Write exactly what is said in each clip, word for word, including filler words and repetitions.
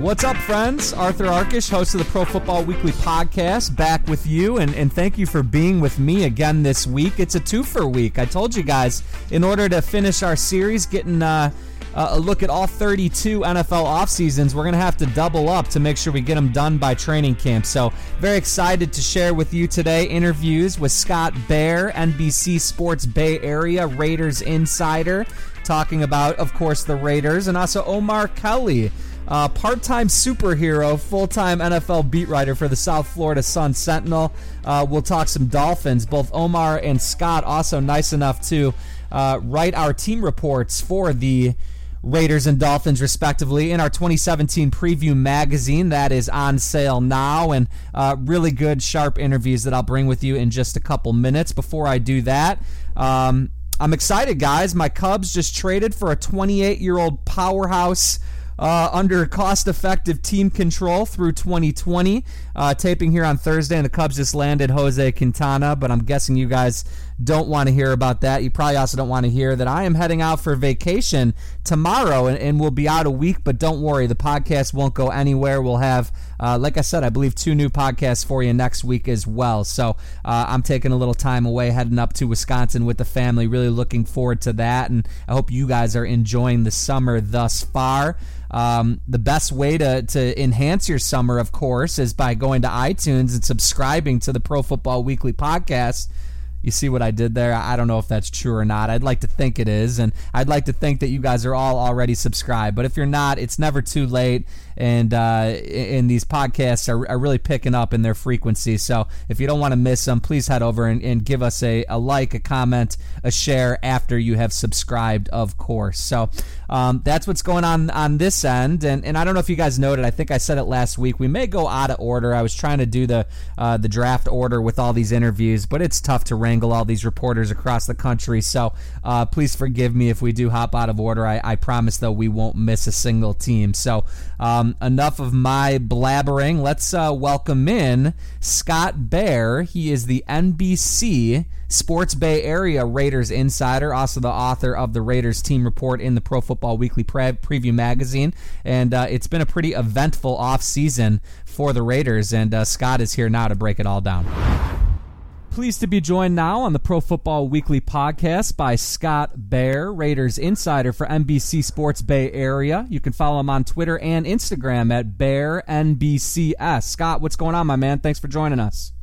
What's up, friends? Arthur Arkish, host of the Pro Football Weekly podcast, back with you, and, and thank you for being with me again this week. It's a two-for week. I told you guys, in order to finish our series, getting uh, a look at all thirty-two N F L off seasons, we're going to have to double up to make sure we get them done by training camp. So very excited to share with you today interviews with Scott Bair, N B C Sports Bay Area Raiders insider, talking about, of course, the Raiders, and also Omar Kelly, Uh, part-time superhero, full-time N F L beat writer for the South Florida Sun-Sentinel. Uh, we'll talk some Dolphins. Both Omar and Scott also nice enough to uh, write our team reports for the Raiders and Dolphins, respectively, in our twenty seventeen preview magazine that is on sale now, and uh, really good, sharp interviews that I'll bring with you in just a couple minutes. Before I do that, um, I'm excited, guys. My Cubs just traded for a twenty-eight-year-old powerhouse Uh, under cost-effective team control through twenty twenty. Uh, taping here on Thursday, and the Cubs just landed Jose Quintana, but I'm guessing you guys don't want to hear about that. You probably also don't want to hear that I am heading out for vacation tomorrow, and, and we'll be out a week, but don't worry, the podcast won't go anywhere. We'll have, uh, like I said, I believe two new podcasts for you next week as well. So uh, I'm taking a little time away, heading up to Wisconsin with the family, really looking forward to that, and I hope you guys are enjoying the summer thus far. Um, the best way to, to enhance your summer, of course, is by going to iTunes and subscribing to the Pro Football Weekly podcast. You see what I did there? I don't know if that's true or not. I'd like to think it is, and I'd like to think that you guys are all already subscribed. But if you're not, it's never too late, and uh, and these podcasts are, are really picking up in their frequency. So if you don't want to miss them, please head over and, and give us a, a like, a comment, a share after you have subscribed, of course. So um, that's what's going on on this end, and, and I don't know if you guys noted, I think I said it last week, we may go out of order. I was trying to do the uh, the draft order with all these interviews, but it's tough to rank all these reporters across the country, so uh, please forgive me if we do hop out of order. I, I promise, though, we won't miss a single team. So um, enough of my blabbering. Let's uh, welcome in Scott Bair. He is the N B C Sports Bay Area Raiders insider, also the author of the Raiders team report in the Pro Football Weekly pre- Preview magazine, and uh, it's been a pretty eventful offseason for the Raiders, and uh, Scott is here now to break it all down. Pleased to be joined now on the Pro Football Weekly podcast by Scott Bair, Raiders insider for N B C Sports Bay Area. You can follow him on Twitter and Instagram at Bair N B C S. Scott, what's going on, my man? Thanks for joining us.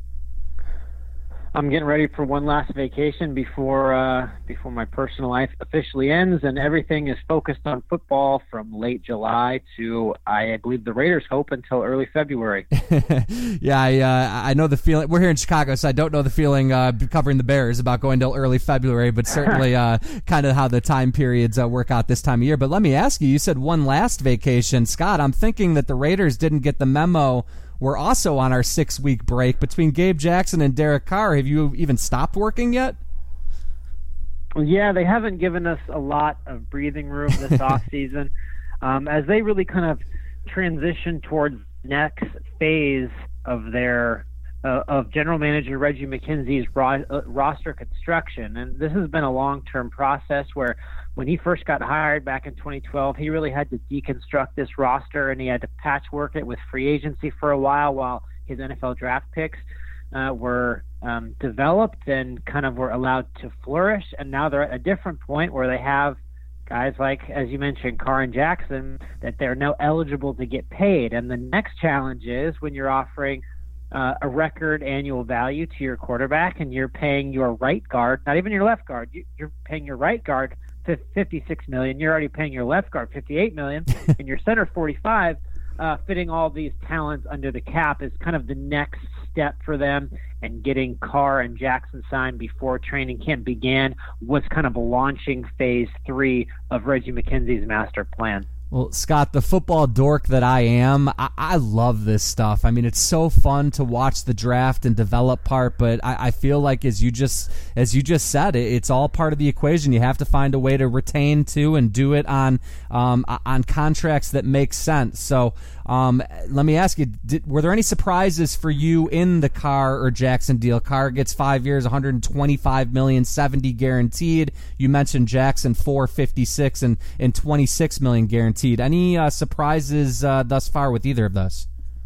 I'm getting ready for one last vacation before uh, before my personal life officially ends, and everything is focused on football from late July to, I believe the Raiders hope, until early February. yeah, I, uh, I know the feeling. We're here in Chicago, so I don't know the feeling uh, covering the Bears about going till early February, but certainly uh, kind of how the time periods uh, work out this time of year. But let me ask you, you said one last vacation. Scott, I'm thinking that the Raiders didn't get the memo. We're also on our six-week break between Gabe Jackson and Derek Carr. Have you even stopped working yet? Yeah, they haven't given us a lot of breathing room this offseason. Um, as they really kind of transition towards the next phase of their uh, of General Manager Reggie McKenzie's ro- uh, roster construction. And this has been a long-term process where when he first got hired back in twenty twelve, he really had to deconstruct this roster, and he had to patchwork it with free agency for a while while his N F L draft picks uh, were um, developed and kind of were allowed to flourish. And now they're at a different point where they have guys like, as you mentioned, Carr and Jackson, that they're now eligible to get paid. And the next challenge is when you're offering uh, a record annual value to your quarterback and you're paying your right guard, not even your left guard, you, you're paying your right guard fifty-six million dollars, you're already paying your left guard fifty-eight million dollars, and your center forty-five. Uh, fitting all these talents under the cap is kind of the next step for them, and getting Carr and Jackson signed before training camp began was kind of a launching phase three of Reggie McKenzie's master plan. Well, Scott, the football dork that I am, I, I love this stuff. I mean, it's so fun to watch the draft and develop part, but I, I feel like as you just as you just said, it, it's all part of the equation. You have to find a way to retain to and do it on um, on contracts that make sense. So um, let me ask you, did, were there any surprises for you in the Carr or Jackson deal? Carr gets five years, one hundred twenty-five million dollars, seventy guaranteed. You mentioned Jackson, four fifty-six and, and twenty-six million dollars guaranteed. guaranteed. Any uh, surprises uh, thus far with either of those?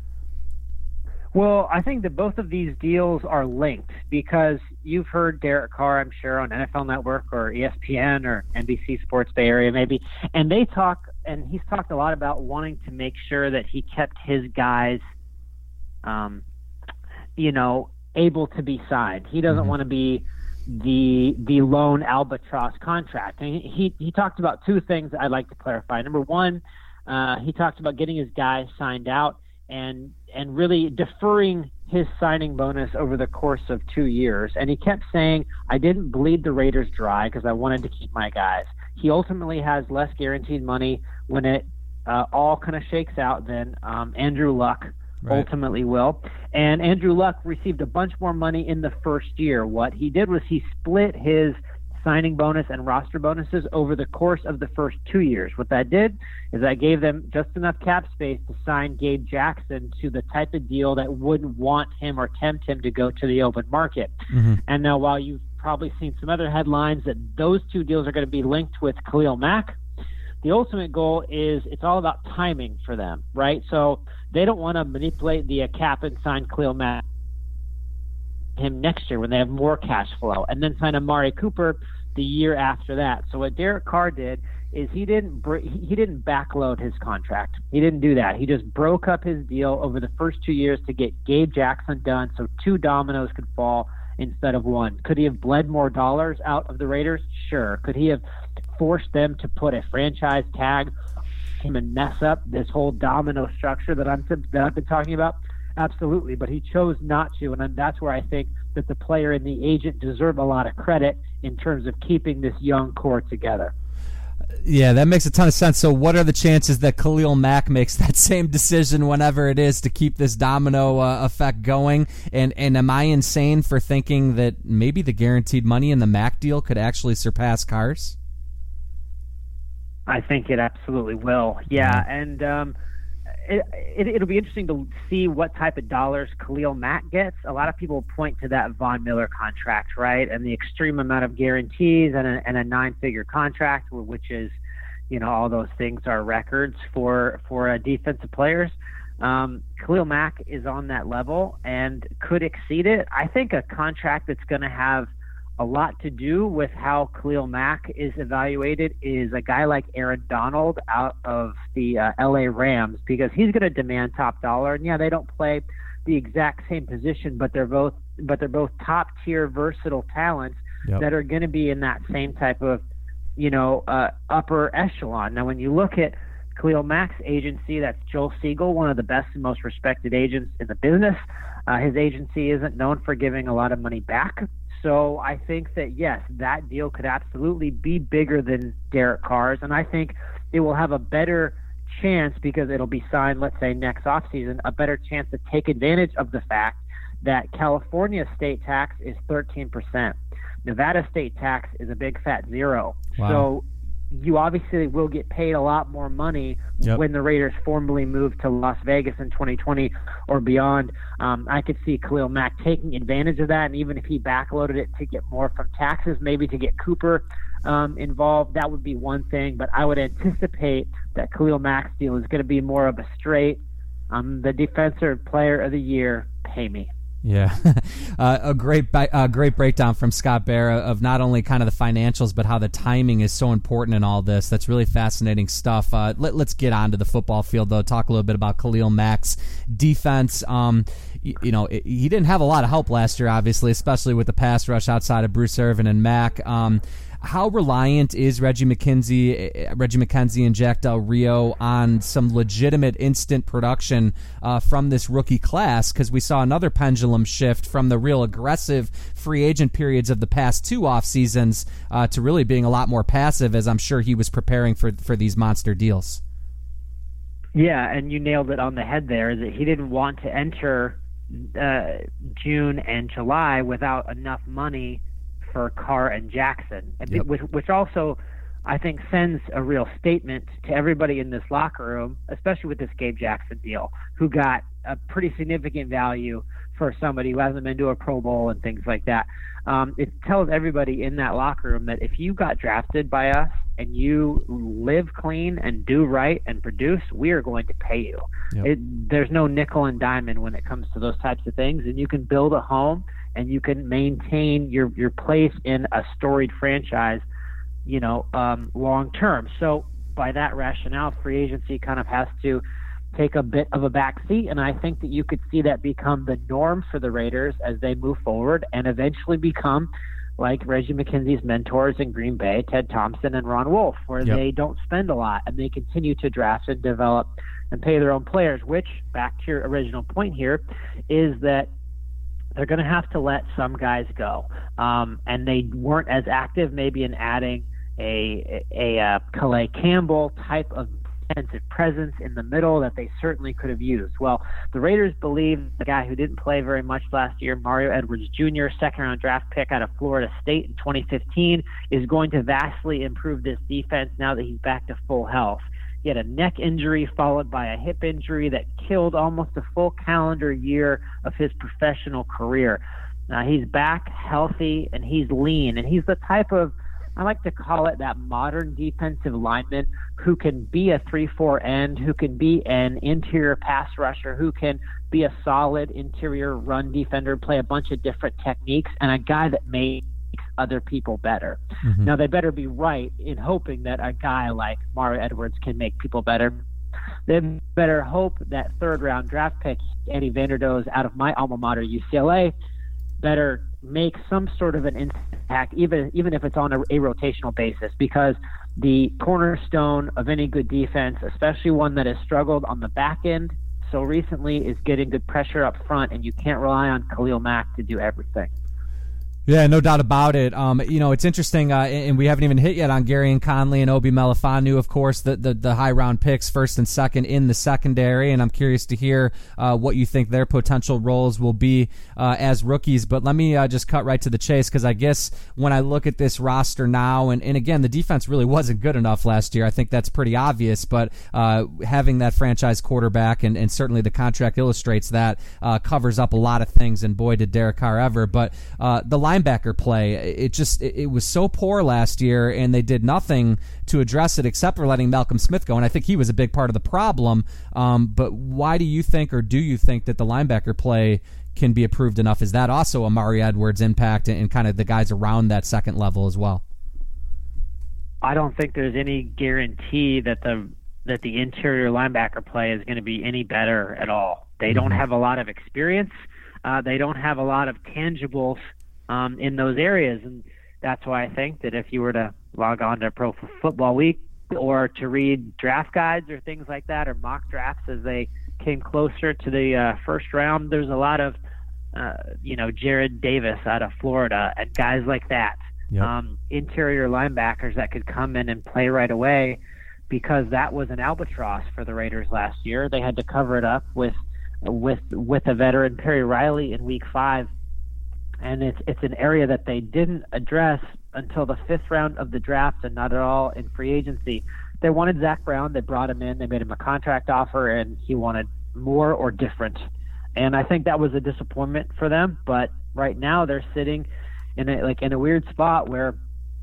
Well, I think that both of these deals are linked because you've heard Derek Carr, I'm sure, on N F L Network or E S P N or N B C Sports Bay Area maybe, and they talk, and he's talked a lot about wanting to make sure that he kept his guys, um, you know, able to be signed. He doesn't mm-hmm. want to be the the lone albatross contract. And he, he he talked about two things that I'd like to clarify. Number one, uh, he talked about getting his guys signed out and and really deferring his signing bonus over the course of two years. And he kept saying, I didn't bleed the Raiders dry because I wanted to keep my guys. He ultimately has less guaranteed money when it uh, all kind of shakes out than um, Andrew Luck right. ultimately will. And Andrew Luck received a bunch more money in the first year. What he did was he split his signing bonus and roster bonuses over the course of the first two years. What that did is that gave them just enough cap space to sign Gabe Jackson to the type of deal that wouldn't want him or tempt him to go to the open market. Mm-hmm. And now while you've probably seen some other headlines that those two deals are going to be linked with Khalil Mack, the ultimate goal is it's all about timing for them, right? So they don't want to manipulate the cap and sign Khalil Mack him next year when they have more cash flow, and then sign Amari Cooper the year after that. So what Derek Carr did is he didn't br- he didn't backload his contract. He didn't do that. He just broke up his deal over the first two years to get Gabe Jackson done so two dominoes could fall instead of one. Could he have bled more dollars out of the Raiders? Sure. Could he have forced them to put a franchise tag him and mess up this whole domino structure that I'm that I've been talking about? Absolutely, but he chose not to, and that's where I think that the player and the agent deserve a lot of credit in terms of keeping this young core together. Yeah, that makes a ton of sense. So what are the chances that Khalil Mack makes that same decision whenever it is to keep this domino uh, effect going? And and am I insane for thinking that maybe the guaranteed money in the Mack deal could actually surpass Carr's? I think it absolutely will. Yeah, and um, it, it, it'll be interesting to see what type of dollars Khalil Mack gets. A lot of people point to that Von Miller contract, right, and the extreme amount of guarantees and a, and a nine-figure contract, which is, you know, all those things are records for for uh, defensive players. Um, Khalil Mack is on that level and could exceed it. I think a contract that's going to have a lot to do with how Khalil Mack is evaluated is a guy like Aaron Donald out of the uh, L A Rams, because he's going to demand top dollar. And yeah, they don't play the exact same position, but they're both but they're both top tier versatile talents yep. that are going to be in that same type of, you know, uh, upper echelon. Now, when you look at Khalil Mack's agency, that's Joel Siegel, one of the best and most respected agents in the business. Uh, his agency isn't known for giving a lot of money back. So I think that, yes, that deal could absolutely be bigger than Derek Carr's, and I think it will have a better chance, because it'll be signed, let's say, next offseason, a better chance to take advantage of the fact that California state tax is thirteen percent. Nevada state tax is a big fat zero. Wow. So you obviously will get paid a lot more money yep. when the Raiders formally move to Las Vegas in twenty twenty or beyond. Um, I could see Khalil Mack taking advantage of that, and even if he backloaded it to get more from taxes, maybe to get Cooper um, involved, that would be one thing. But I would anticipate that Khalil Mack's deal is going to be more of a straight, um, the defensive player of the year, pay me. Yeah, uh, a great uh, great breakdown from Scott Bair of not only kind of the financials, but how the timing is so important in all this. That's really fascinating stuff. Uh, let, let's get on to the football field, though. Talk a little bit about Khalil Mack's defense. Um, you, you know, it, he didn't have a lot of help last year, obviously, especially with the pass rush outside of Bruce Irvin and Mack. Um, How reliant is Reggie McKenzie, Reggie McKenzie and Jack Del Rio on some legitimate instant production uh, from this rookie class? Because we saw another pendulum shift from the real aggressive free agent periods of the past two off seasons uh, to really being a lot more passive, as I'm sure he was preparing for for these monster deals. Yeah, and you nailed it on the head there. Is that he didn't want to enter uh, June and July without enough money for Carr and Jackson, yep. which, which also I think sends a real statement to everybody in this locker room, especially with this Gabe Jackson deal, who got a pretty significant value for somebody who hasn't been to a Pro Bowl and things like that. Um, it tells everybody in that locker room that if you got drafted by us and you live clean and do right and produce, we are going to pay you. Yep. It, there's no nickel and diamond when it comes to those types of things, and you can build a home and you can maintain your, your place in a storied franchise, you know, um, long term. So by that rationale, free agency kind of has to take a bit of a backseat, and I think that you could see that become the norm for the Raiders as they move forward and eventually become like Reggie McKenzie's mentors in Green Bay, Ted Thompson and Ron Wolf, where yep. they don't spend a lot and they continue to draft and develop and pay their own players, which, back to your original point here, is that they're going to have to let some guys go. Um, and they weren't as active maybe in adding a, a, a uh, Calais Campbell type of defensive presence in the middle that they certainly could have used. Well, the Raiders believe the guy who didn't play very much last year, Mario Edwards Junior, second-round draft pick out of Florida State in twenty fifteen, is going to vastly improve this defense now that he's back to full health. He had a neck injury followed by a hip injury that killed almost a full calendar year of his professional career. Now he's back healthy and he's lean, and he's the type of, I like to call it, that modern defensive lineman who can be a three four end, who can be an interior pass rusher, who can be a solid interior run defender, play a bunch of different techniques, and a guy that makes other people better. Mm-hmm. Now, they better be right in hoping that a guy like Mario Edwards can make people better. They better hope that third-round draft pick, Eddie Vanderdoes, out of my alma mater, U C L A, better make some sort of an impact, even even if it's on a, a rotational basis, because the cornerstone of any good defense, especially one that has struggled on the back end so recently, is getting good pressure up front, and you can't rely on Khalil Mack to do everything. Yeah, no doubt about it. Um, you know, it's interesting, uh, and we haven't even hit yet on Gary and Conley and Obi Melifonwu, of course, the, the, the high-round picks, first and second in the secondary, and I'm curious to hear uh, what you think their potential roles will be uh, as rookies. But let me uh, just cut right to the chase, because I guess when I look at this roster now, and, and again, the defense really wasn't good enough last year. I think that's pretty obvious, but uh, having that franchise quarterback, and, and certainly the contract illustrates that, uh, covers up a lot of things, and boy, did Derek Carr ever. But uh, the linebacker play, it just it, it was so poor last year, and they did nothing to address it except for letting Malcolm Smith go, and I think he was a big part of the problem. Um, but why do you think, or do you think, that the linebacker play can be improved enough? Is that also a Mario Edwards impact and, and kind of the guys around that second level as well? I don't think there's any guarantee that the that the interior linebacker play is going to be any better at all. They mm-hmm. don't have a lot of experience. Uh, they don't have a lot of tangibles Um, in those areas, and that's why I think that if you were to log on to Pro Football Week or to read draft guides or things like that, or mock drafts as they came closer to the uh, first round, there's a lot of uh, you know Jared Davis out of Florida and guys like that, yep. um, interior linebackers that could come in and play right away, because that was an albatross for the Raiders last year. They had to cover it up with with with a veteran, Perry Riley, in week five. And it's it's an area that they didn't address until the fifth round of the draft, and not at all in free agency. They wanted Zach Brown. They brought him in. They made him a contract offer, and he wanted more or different. And I think that was a disappointment for them. But right now they're sitting in a, like in a weird spot where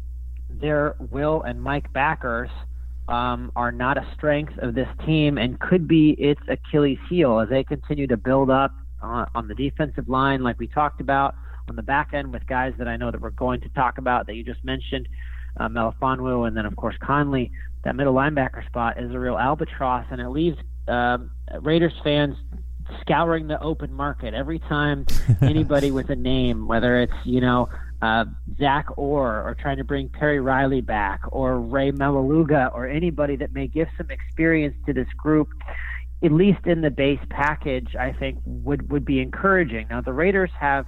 their Will and Mike backers um, are not a strength of this team, and could be its Achilles heel as they continue to build up uh, on the defensive line, like we talked about. On the back end with guys that I know that we're going to talk about that you just mentioned, uh, Melifonwu, and then of course Conley. That middle linebacker spot is a real albatross, and it leaves um, Raiders fans scouring the open market every time anybody with a name, whether it's you know uh, Zach Orr, or trying to bring Perry Riley back, or Ray Melaleuga, or anybody that may give some experience to this group, at least in the base package, I think would would be encouraging. Now the Raiders have.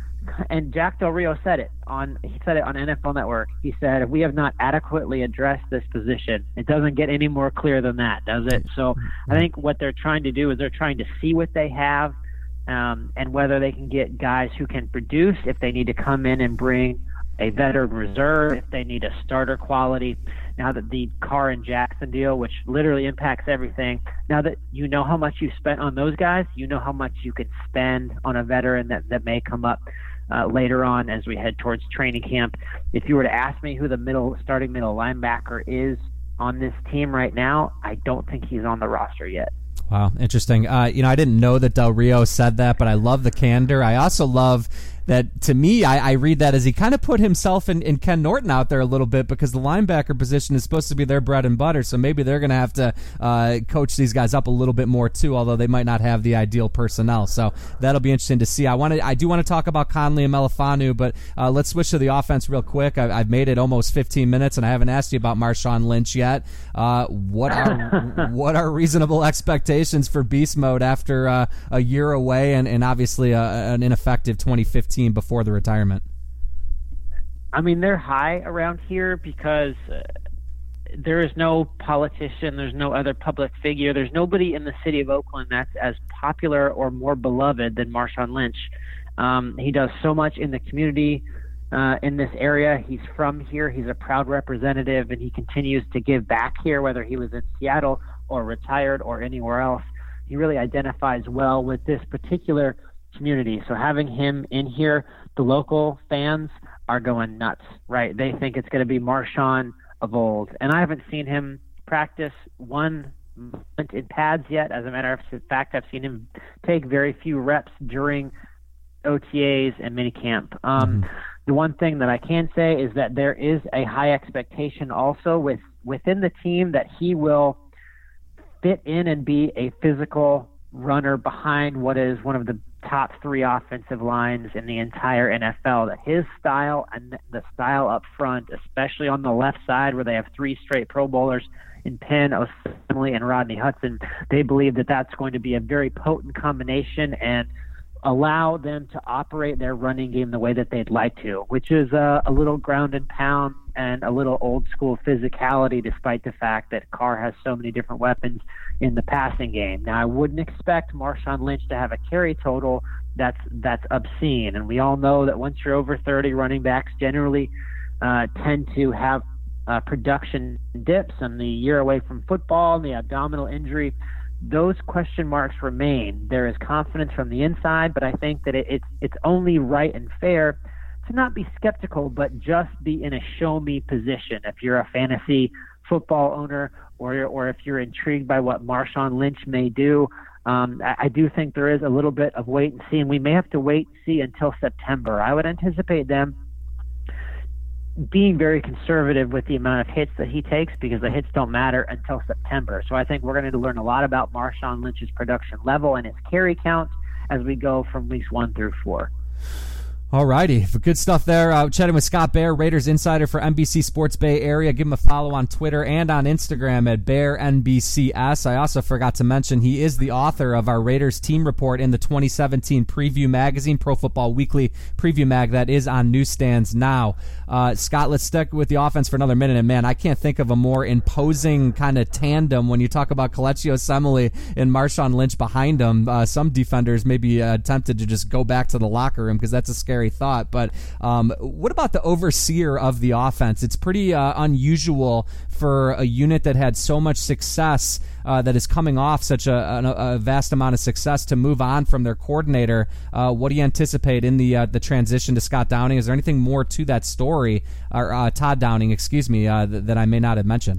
And Jack Del Rio said it on he said it on N F L Network. He said, "We have not adequately addressed this position." It doesn't get any more clear than that, does it? So I think what they're trying to do is they're trying to see what they have, um, and whether they can get guys who can produce, if they need to come in and bring a veteran reserve, if they need a starter quality. Now that the Carr and Jackson deal, which literally impacts everything, now that you know how much you spent on those guys, you know how much you can spend on a veteran that, that may come up uh, later on as we head towards training camp. If you were to ask me who the middle starting middle linebacker is on this team right now, I don't think he's on the roster yet. Wow, interesting. Uh, you know, I didn't know that Del Rio said that, but I love the candor. I also love that, to me, I, I read that as he kind of put himself and, and Ken Norton out there a little bit, because the linebacker position is supposed to be their bread and butter, so maybe they're going to have to uh, coach these guys up a little bit more too, although they might not have the ideal personnel. So that'll be interesting to see. I want to, I do want to talk about Conley and Melifonwu, but uh, let's switch to the offense real quick. I, I've made it almost fifteen minutes, and I haven't asked you about Marshawn Lynch yet. Uh, what are what are reasonable expectations for beast mode after uh, a year away and, and obviously a, an ineffective twenty fifteen before the retirement? I mean, they're high around here because uh, there is no politician, there's no other public figure, there's nobody in the city of Oakland that's as popular or more beloved than Marshawn Lynch. Um, he does so much in the community uh, in this area. He's from here. He's a proud representative, and he continues to give back here, whether he was in Seattle or retired or anywhere else. He really identifies well with this particular community. So having him in here, the local fans are going nuts, right? They think it's going to be Marshawn of old. And I haven't seen him practice one moment in pads yet. As a matter of fact, I've seen him take very few reps during O T As and minicamp. Um, mm-hmm. The one thing that I can say is that there is a high expectation also with within the team that he will fit in and be a physical runner behind what is one of the top three offensive lines in the entire N F L. That his style and the style up front, especially on the left side where they have three straight Pro Bowlers in Penn, Osemele, and Rodney Hudson, they believe that that's going to be a very potent combination and allow them to operate their running game the way that they'd like to, which is uh, a little ground and pound and a little old school physicality, despite the fact that Carr has so many different weapons in the passing game. Now, I wouldn't expect Marshawn Lynch to have a carry total that's that's obscene, and we all know that once you're over thirty, running backs generally uh, tend to have uh, production dips, and the year away from football and the abdominal injury, those question marks remain. There is confidence from the inside, but I think that it, it's it's only right and fair to not be skeptical, but just be in a show-me position. If you're a fantasy football owner, or or if you're intrigued by what Marshawn Lynch may do, um, I, I do think there is a little bit of wait and see, and we may have to wait and see until September. I would anticipate them being very conservative with the amount of hits that he takes, because the hits don't matter until September. So I think we're going to learn a lot about Marshawn Lynch's production level and his carry count as we go from weeks one through four. All righty. Good stuff there. Uh, chatting with Scott Bair, Raiders insider for N B C Sports Bay Area. Give him a follow on Twitter and on Instagram at Bair N B C S. I also forgot to mention he is the author of our Raiders team report in the twenty seventeen Preview Magazine, Pro Football Weekly Preview Mag, that is on newsstands now. Uh, Scott, let's stick with the offense for another minute. And, man, I can't think of a more imposing kind of tandem when you talk about Kelechi Osemele and Marshawn Lynch behind him. Uh, some defenders may be uh, tempted to just go back to the locker room because that's a scary thought. But um, what about the overseer of the offense? It's pretty uh, unusual for a unit that had so much success, uh, that is coming off such a, a, a vast amount of success, to move on from their coordinator. Uh, what do you anticipate in the uh, the transition to Scott Downing? Is there anything more to that story, or uh, Todd Downing, excuse me, uh, th- that I may not have mentioned?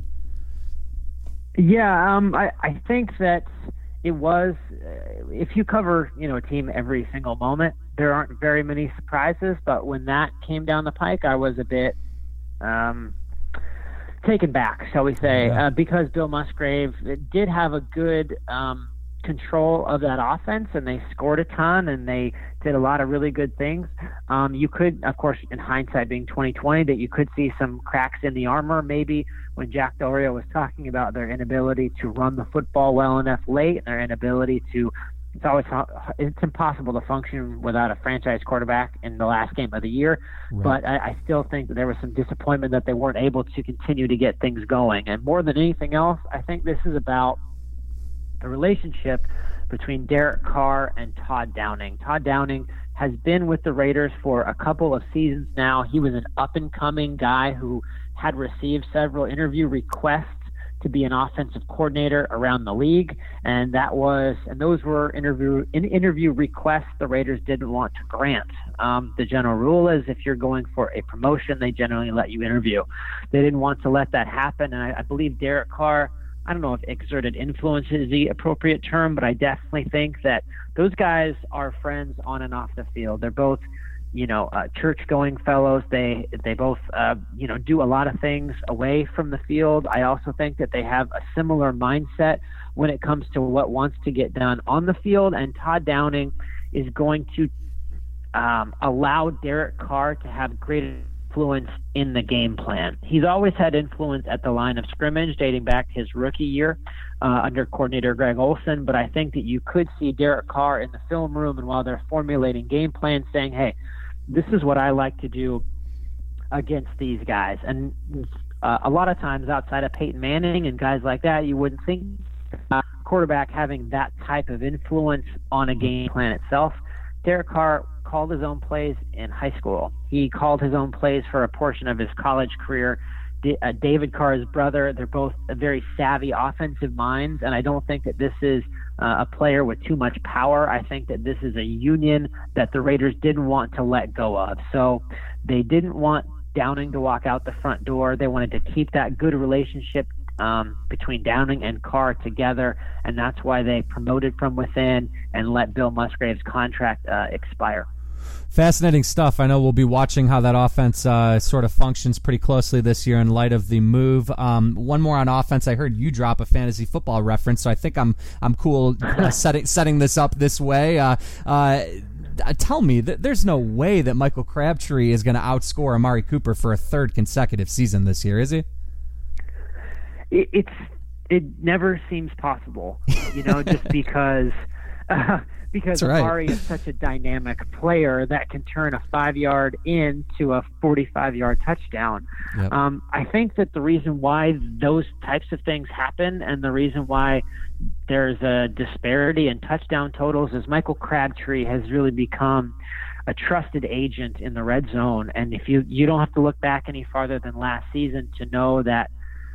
Yeah, um, I, I think that it was, uh, if you cover, you know, a team every single moment, there aren't very many surprises. But when that came down the pike, I was a bit um, taken back, shall we say, yeah. uh, because Bill Musgrave did have a good um, control of that offense, and they scored a ton, and they did a lot of really good things. Um, you could, of course, in hindsight being twenty twenty, that you could see some cracks in the armor, maybe when Jack Del Rio was talking about their inability to run the football well enough late, and their inability to, it's always, it's impossible to function without a franchise quarterback in the last game of the year. Right. But I, I still think that there was some disappointment that they weren't able to continue to get things going. And more than anything else, I think this is about the relationship between Derek Carr and Todd Downing. Todd Downing has been with the Raiders for a couple of seasons now. He was an up-and-coming guy who had received several interview requests to be an offensive coordinator around the league, and that was and those were interview in interview requests the Raiders didn't want to grant. Um, the general rule is if you're going for a promotion, they generally let you interview. They didn't want to let that happen, and I, I believe Derek Carr, I don't know if exerted influence is the appropriate term, but I definitely think that those guys are friends on and off the field. They're both, you know, uh, church-going fellows. They they both, uh, you know, do a lot of things away from the field. I also think that they have a similar mindset when it comes to what wants to get done on the field. And Todd Downing is going to um, allow Derek Carr to have greater influence in the game plan. He's always had influence at the line of scrimmage dating back to his rookie year uh, under coordinator Greg Olson, but I think that you could see Derek Carr in the film room and while they're formulating game plans saying, hey, this is what I like to do against these guys. And uh, a lot of times outside of Peyton Manning and guys like that, you wouldn't think uh, quarterback having that type of influence on a game plan itself. Derek Carr called his own plays in high school. He called his own plays for a portion of his college career. D- uh, David Carr's brother, they're both very savvy offensive minds, and I don't think that this is uh, a player with too much power. I think that this is a union that the Raiders didn't want to let go of. So they didn't want Downing to walk out the front door. They wanted to keep that good relationship Um, between Downing and Carr together, and that's why they promoted from within and let Bill Musgrave's contract uh, expire. Fascinating stuff. I know we'll be watching how that offense uh, sort of functions pretty closely this year in light of the move. Um, one more on offense. I heard you drop a fantasy football reference, so I think I'm I'm cool uh, setting setting this up this way. Uh, uh, tell me, th- there's no way that Michael Crabtree is going to outscore Amari Cooper for a third consecutive season this year, is he? It, it's it never seems possible, you know, just because uh, because right. Amari is such a dynamic player that can turn a five-yard into a forty-five-yard touchdown. Yep. Um, I think that the reason why those types of things happen and the reason why there's a disparity in touchdown totals is Michael Crabtree has really become a trusted agent in the red zone. And if you, you don't have to look back any farther than last season to know that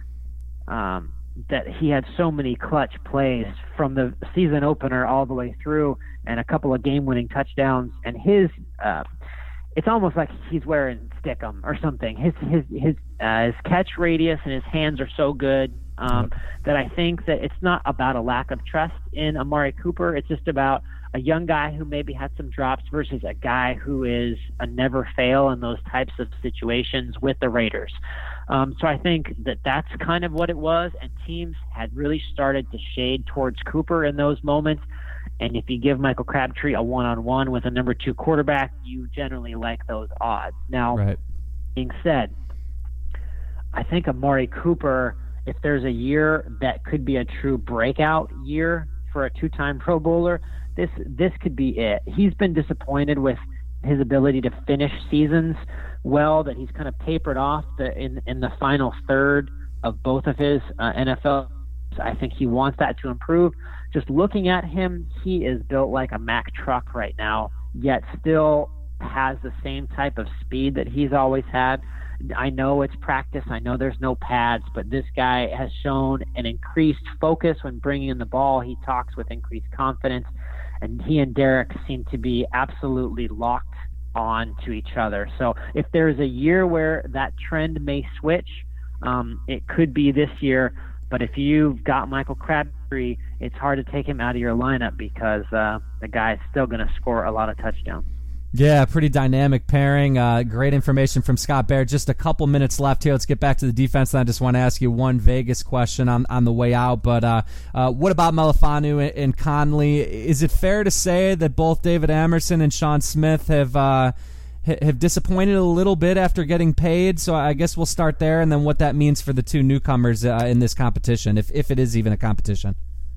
Um, that he had so many clutch plays from the season opener all the way through and a couple of game-winning touchdowns. And his, uh, it's almost like he's wearing Stickum or something. His his his uh, his catch radius and his hands are so good um, that I think that it's not about a lack of trust in Amari Cooper. It's just about a young guy who maybe had some drops versus a guy who is a never fail in those types of situations with the Raiders. Um, so I think that that's kind of what it was, and teams had really started to shade towards Cooper in those moments. And if you give Michael Crabtree a one-on-one with a number two quarterback, you generally like those odds. Now, right. Being said, I think Amari Cooper, if there's a year that could be a true breakout year for a two-time Pro Bowler, this this could be it. He's been disappointed with his ability to finish seasons well, that he's kind of tapered off the in, in the final third of both of his uh, N F L. I think he wants that to improve. Just looking at him, he is built like a Mack truck right now, yet still has the same type of speed that he's always had. I know it's practice. I know there's no pads, but this guy has shown an increased focus when bringing in the ball. He talks with increased confidence, and he and Derek seem to be absolutely locked on to each other. So if there's a year where that trend may switch, um, it could be this year. But if you've got Michael Crabtree, it's hard to take him out of your lineup because uh, the guy's still going to score a lot of touchdowns. Yeah, pretty dynamic pairing. Uh, great information from Scott Bair. Just a couple minutes left here. Let's get back to the defense. And I just want to ask you one Vegas question on, on the way out. But uh, uh, what about Melifonwu and, and Conley? Is it fair to say that both David Amerson and Sean Smith have uh, have disappointed a little bit after getting paid? So I guess we'll start there, and then what that means for the two newcomers uh, in this competition, if if it is even a competition.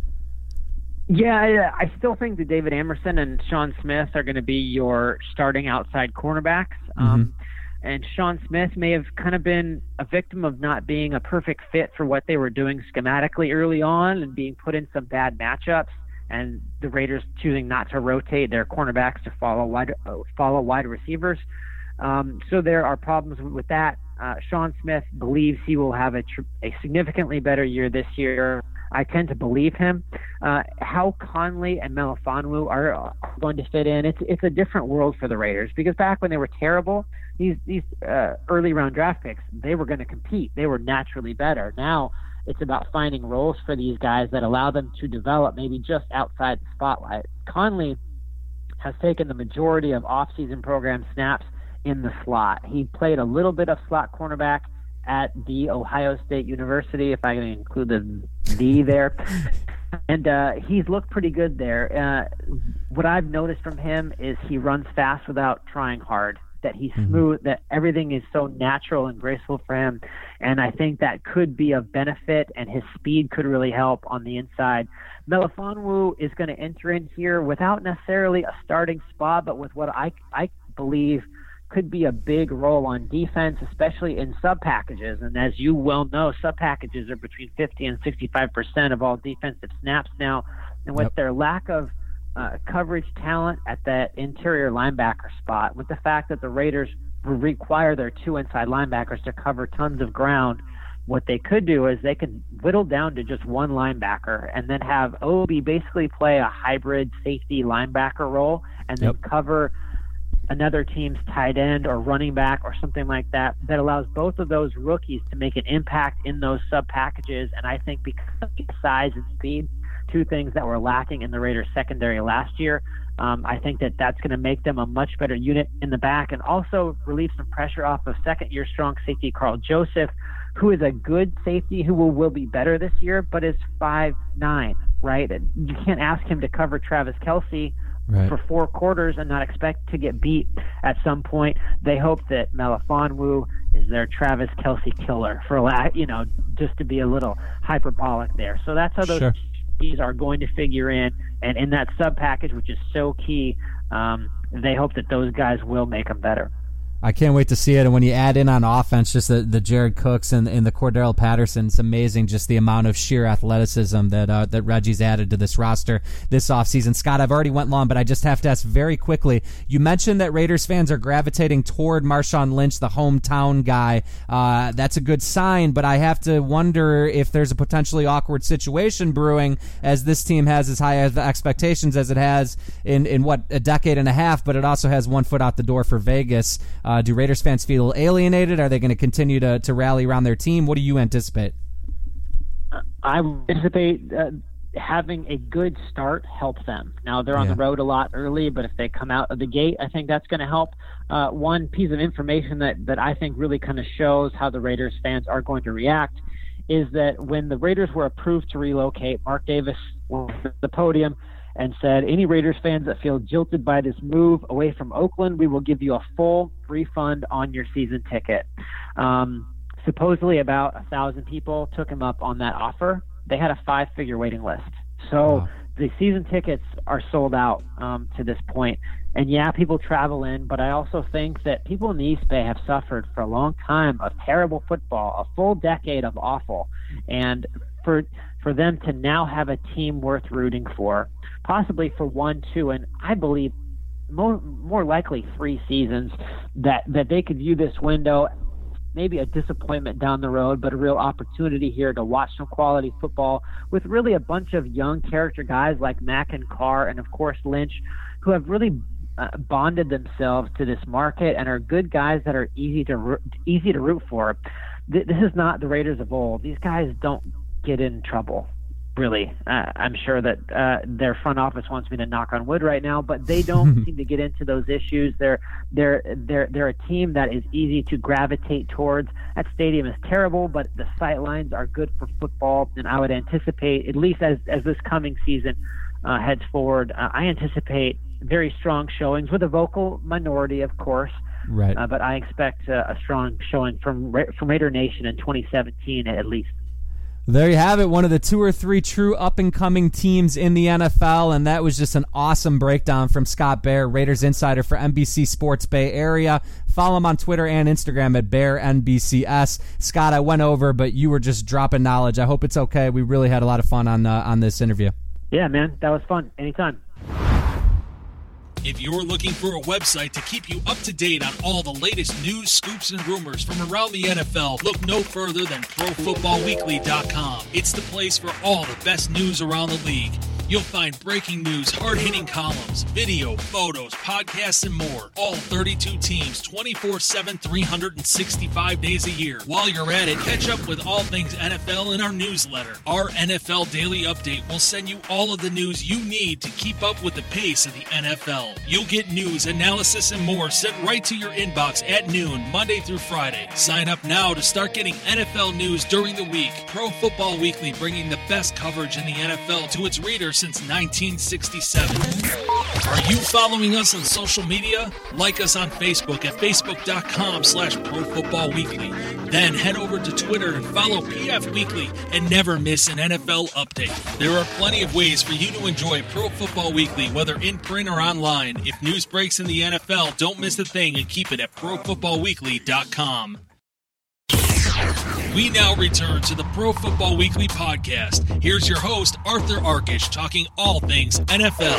Yeah, I still think that David Amerson and Sean Smith are going to be your starting outside cornerbacks. Mm-hmm. Um, and Sean Smith may have kind of been a victim of not being a perfect fit for what they were doing schematically early on and being put in some bad matchups, and the Raiders choosing not to rotate their cornerbacks to follow wide, uh, follow wide receivers. Um, so there are problems with that. uh, Sean Smith believes he will have a, tr- a significantly better year this year. I tend to believe him. Uh, how Conley and Melifonwu are going to fit in, it's it's a different world for the Raiders, because back when they were terrible, these these uh, early round draft picks, they were going to compete. They were naturally better. Now it's about finding roles for these guys that allow them to develop maybe just outside the spotlight. Conley has taken the majority of off-season program snaps in the slot. He played a little bit of slot cornerback at the Ohio State University, if I can include the D there. And uh, he's looked pretty good there. Uh, what I've noticed from him is he runs fast without trying hard, that he's mm-hmm. smooth, that everything is so natural and graceful for him. And I think that could be of benefit, and his speed could really help on the inside. Melifonwu is going to enter in here without necessarily a starting spot, but with what I, I believe could be a big role on defense, especially in sub packages. And as you well know, sub packages are between fifty and sixty-five percent of all defensive snaps now. And with yep. their lack of uh, coverage talent at that interior linebacker spot, with the fact that the Raiders require their two inside linebackers to cover tons of ground, what they could do is they could whittle down to just one linebacker and then have Obi basically play a hybrid safety linebacker role, and then yep. cover another team's tight end or running back or something like that, that allows both of those rookies to make an impact in those sub packages. And I think because of size and speed, two things that were lacking in the Raiders secondary last year, um, I think that that's going to make them a much better unit in the back, and also relieve some pressure off of second year strong safety Carl Joseph, who is a good safety who will, will be better this year, but is five nine, right? You can't ask him to cover Travis Kelce Right. for four quarters and not expect to get beat at some point. They hope that Melifonwu is their Travis Kelce killer, for la- you know, just to be a little hyperbolic there. So that's how those sure. keys are going to figure in. And in that sub package, which is so key, um, they hope that those guys will make them better. I can't wait to see it. And when you add in on offense, just the, the Jared Cooks and, and the Cordell Patterson, it's amazing just the amount of sheer athleticism that uh, that Reggie's added to this roster this offseason. Scott, I've already went long, but I just have to ask very quickly. You mentioned that Raiders fans are gravitating toward Marshawn Lynch, the hometown guy. Uh, that's a good sign, but I have to wonder if there's a potentially awkward situation brewing, as this team has as high of expectations as it has in, in what, a decade and a half, but it also has one foot out the door for Vegas. Uh, Uh, do Raiders fans feel alienated? Are they going to continue to, to rally around their team? What do you anticipate? I anticipate uh, having a good start helps them. Now, they're on yeah. the road a lot early, but if they come out of the gate, I think that's going to help. Uh, one piece of information that, that I think really kind of shows how the Raiders fans are going to react is that when the Raiders were approved to relocate, Mark Davis was at the podium and said, any Raiders fans that feel jilted by this move away from Oakland, we will give you a full refund on your season ticket. Um, supposedly about a thousand people took him up on that offer. They had a five-figure waiting list. So wow. the season tickets are sold out um, to this point. And yeah, people travel in, but I also think that people in the East Bay have suffered for a long time of terrible football, a full decade of awful. And for for them to now have a team worth rooting for, possibly for one, two, and I believe more, more likely three seasons, that, that they could view this window, maybe a disappointment down the road, but a real opportunity here to watch some quality football with really a bunch of young character guys like Mack and Carr and, of course, Lynch, who have really uh, bonded themselves to this market and are good guys that are easy to easy to root for. This is not the Raiders of old. These guys don't get in trouble, really. Uh, I'm sure that uh, their front office wants me to knock on wood right now, but they don't seem to get into those issues. They're they're they're they're a team that is easy to gravitate towards. That stadium is terrible, but the sightlines are good for football, and I would anticipate, at least as as this coming season uh, heads forward, uh, I anticipate very strong showings with a vocal minority, of course. Right. Uh, but I expect uh, a strong showing from Ra- from Raider Nation in twenty seventeen at least. There you have it, one of the two or three true up-and-coming teams in the N F L, and that was just an awesome breakdown from Scott Bair, Raiders insider for N B C Sports Bay Area. Follow him on Twitter and Instagram at Bair N B C S. Scott, I went over, but you were just dropping knowledge. I hope it's okay. We really had a lot of fun on uh, on this interview. Yeah, man, that was fun. Anytime. If you're looking for a website to keep you up to date on all the latest news, scoops, and rumors from around the N F L, look no further than Pro Football Weekly dot com. It's the place for all the best news around the league. You'll find breaking news, hard-hitting columns, video, photos, podcasts, and more. All thirty-two teams, twenty-four seven, three hundred sixty-five days a year. While you're at it, catch up with all things N F L in our newsletter. Our N F L Daily Update will send you all of the news you need to keep up with the pace of the N F L. You'll get news, analysis, and more sent right to your inbox at noon, Monday through Friday. Sign up now to start getting N F L news during the week. Pro Football Weekly, bringing the best coverage in the N F L to its readers since nineteen sixty-seven. Are you following us on social media? Like us on Facebook at facebook.com slash Pro Football Weekly. Then head over to Twitter and follow P F Weekly and never miss an N F L update. There are plenty of ways for you to enjoy Pro Football Weekly, whether in print or online. If news breaks in the N F L, don't miss a thing and keep it at Pro Football Weekly dot com. We now return to the Pro Football Weekly podcast. Here's your host, Arthur Arkish, talking all things N F L.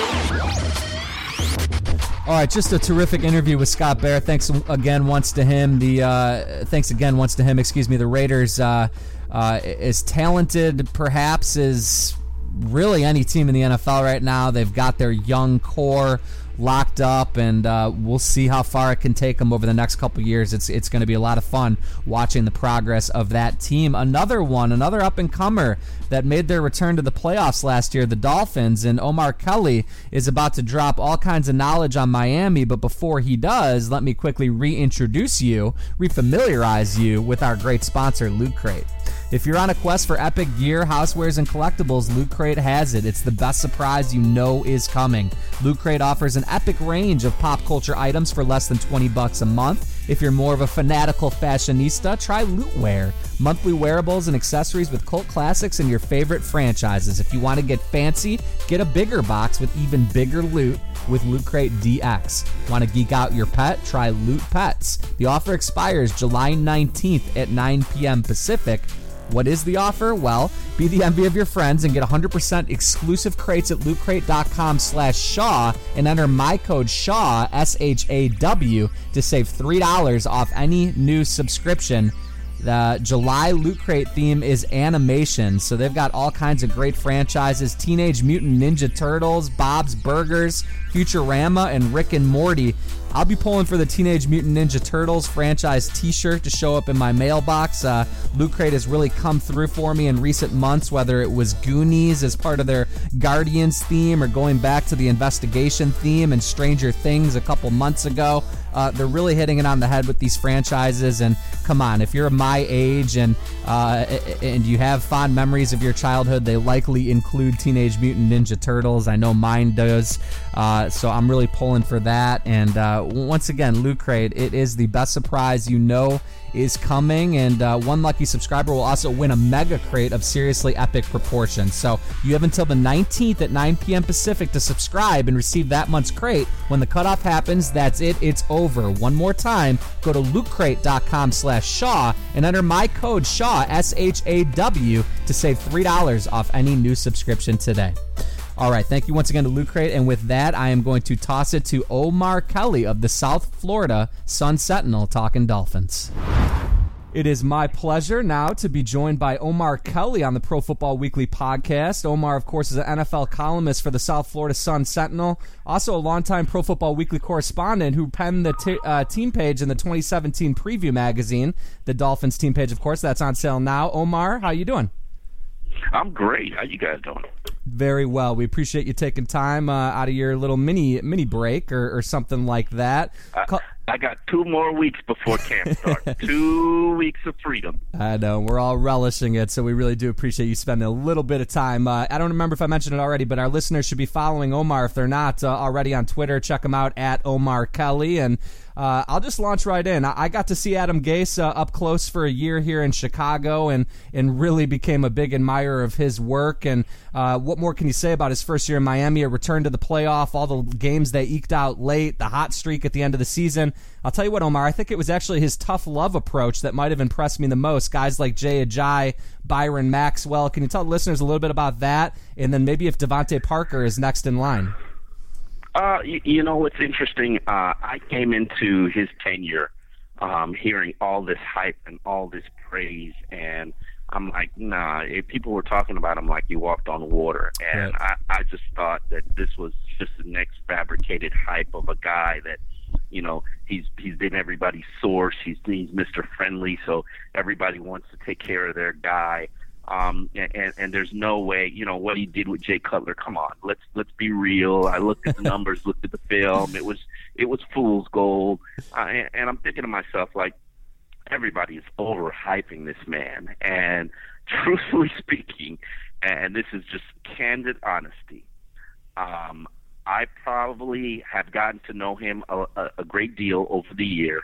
All right, just a terrific interview with Scott Bair. Thanks again once to him. The uh, thanks again once to him. Excuse me. The Raiders, uh, uh, as talented perhaps as really any team in the N F L right now. They've got their young core locked up, and uh, we'll see how far it can take them over the next couple years. It's it's going to be a lot of fun watching the progress of that team. Another one, another up-and-comer that made their return to the playoffs last year, the Dolphins, and Omar Kelly is about to drop all kinds of knowledge on Miami, but before he does, let me quickly reintroduce you, refamiliarize you with our great sponsor, Loot Crate. If you're on a quest for epic gear, housewares, and collectibles, Loot Crate has it. It's the best surprise you know is coming. Loot Crate offers an epic range of pop culture items for less than twenty bucks a month. If you're more of a fanatical fashionista, try Lootwear. Monthly wearables and accessories with cult classics and your favorite franchises. If you want to get fancy, get a bigger box with even bigger loot with Loot Crate D X. Want to geek out your pet? Try Loot Pets. The offer expires July nineteenth at nine p.m. Pacific. What is the offer? Well, be the envy of your friends and get one hundred percent exclusive crates at lootcrate.com slash Shaw and enter my code SHAW, S H A W, to save three dollars off any new subscription. The July Loot Crate theme is animation, so they've got all kinds of great franchises: Teenage Mutant Ninja Turtles, Bob's Burgers, Futurama, and Rick and Morty. I'll be pulling for the Teenage Mutant Ninja Turtles franchise t-shirt to show up in my mailbox. Uh, Loot Crate has really come through for me in recent months, whether it was Goonies as part of their Guardians theme or going back to the investigation theme and Stranger Things a couple months ago. Uh, they're really hitting it on the head with these franchises, and come on, if you're my age and uh, and you have fond memories of your childhood, they likely include Teenage Mutant Ninja Turtles. I know mine does, uh, so I'm really pulling for that. And uh, once again, Loot Crate, it is the best surprise you know is coming, and uh, one lucky subscriber will also win a mega crate of seriously epic proportions. So you have until the nineteenth at nine p.m. Pacific to subscribe and receive that month's crate. When the cutoff happens, that's it. It's over. One more time, go to lootcrate.com slash Shaw and enter my code SHAW, S H A W, to save three dollars off any new subscription today. All right, thank you once again to Loot Crate, and with that, I am going to toss it to Omar Kelly of the South Florida Sun Sentinel talking Dolphins. It is my pleasure now to be joined by Omar Kelly on the Pro Football Weekly podcast. Omar, of course, is an N F L columnist for the South Florida Sun Sentinel, also a longtime Pro Football Weekly correspondent who penned the t- uh, team page in the twenty seventeen preview magazine, the Dolphins team page, of course. That's on sale now. Omar, how you doing? I'm great. How you guys doing? Very well. We appreciate you taking time uh, out of your little mini mini break or, or something like that. I, Call- I got two more weeks before camp starts. Two weeks of freedom. I know. We're all relishing it, so we really do appreciate you spending a little bit of time. Uh, I don't remember if I mentioned it already, but our listeners should be following Omar if they're not uh, already on Twitter. Check him out at Omar Kelly, and Uh, I'll just launch right in. I, I got to see Adam Gase uh, up close for a year here in Chicago, and, and really became a big admirer of his work. And uh, what more can you say about his first year in Miami? A return to the playoff, all the games they eked out late, the hot streak at the end of the season. I'll tell you what, Omar, I think it was actually his tough love approach that might have impressed me the most. Guys like Jay Ajayi, Byron Maxwell. Can you tell the listeners a little bit about that? And then maybe if Devontae Parker is next in line. Uh, you, you know what's interesting? Uh, I came into his tenure um, hearing all this hype and all this praise, and I'm like, nah. If people were talking about him like he walked on water, and right. I, I just thought that this was just the next fabricated hype of a guy that, you know, he's he's been everybody's source. He's he's Mister Friendly, so everybody wants to take care of their guy. Um, and, and there's no way, you know, what he did with Jay Cutler. Come on, let's let's be real. I looked at the numbers, looked at the film. It was it was fool's gold. Uh, and, and I'm thinking to myself, like, everybody is overhyping this man. And truthfully speaking, and this is just candid honesty, um, I probably have gotten to know him a, a, a great deal over the year.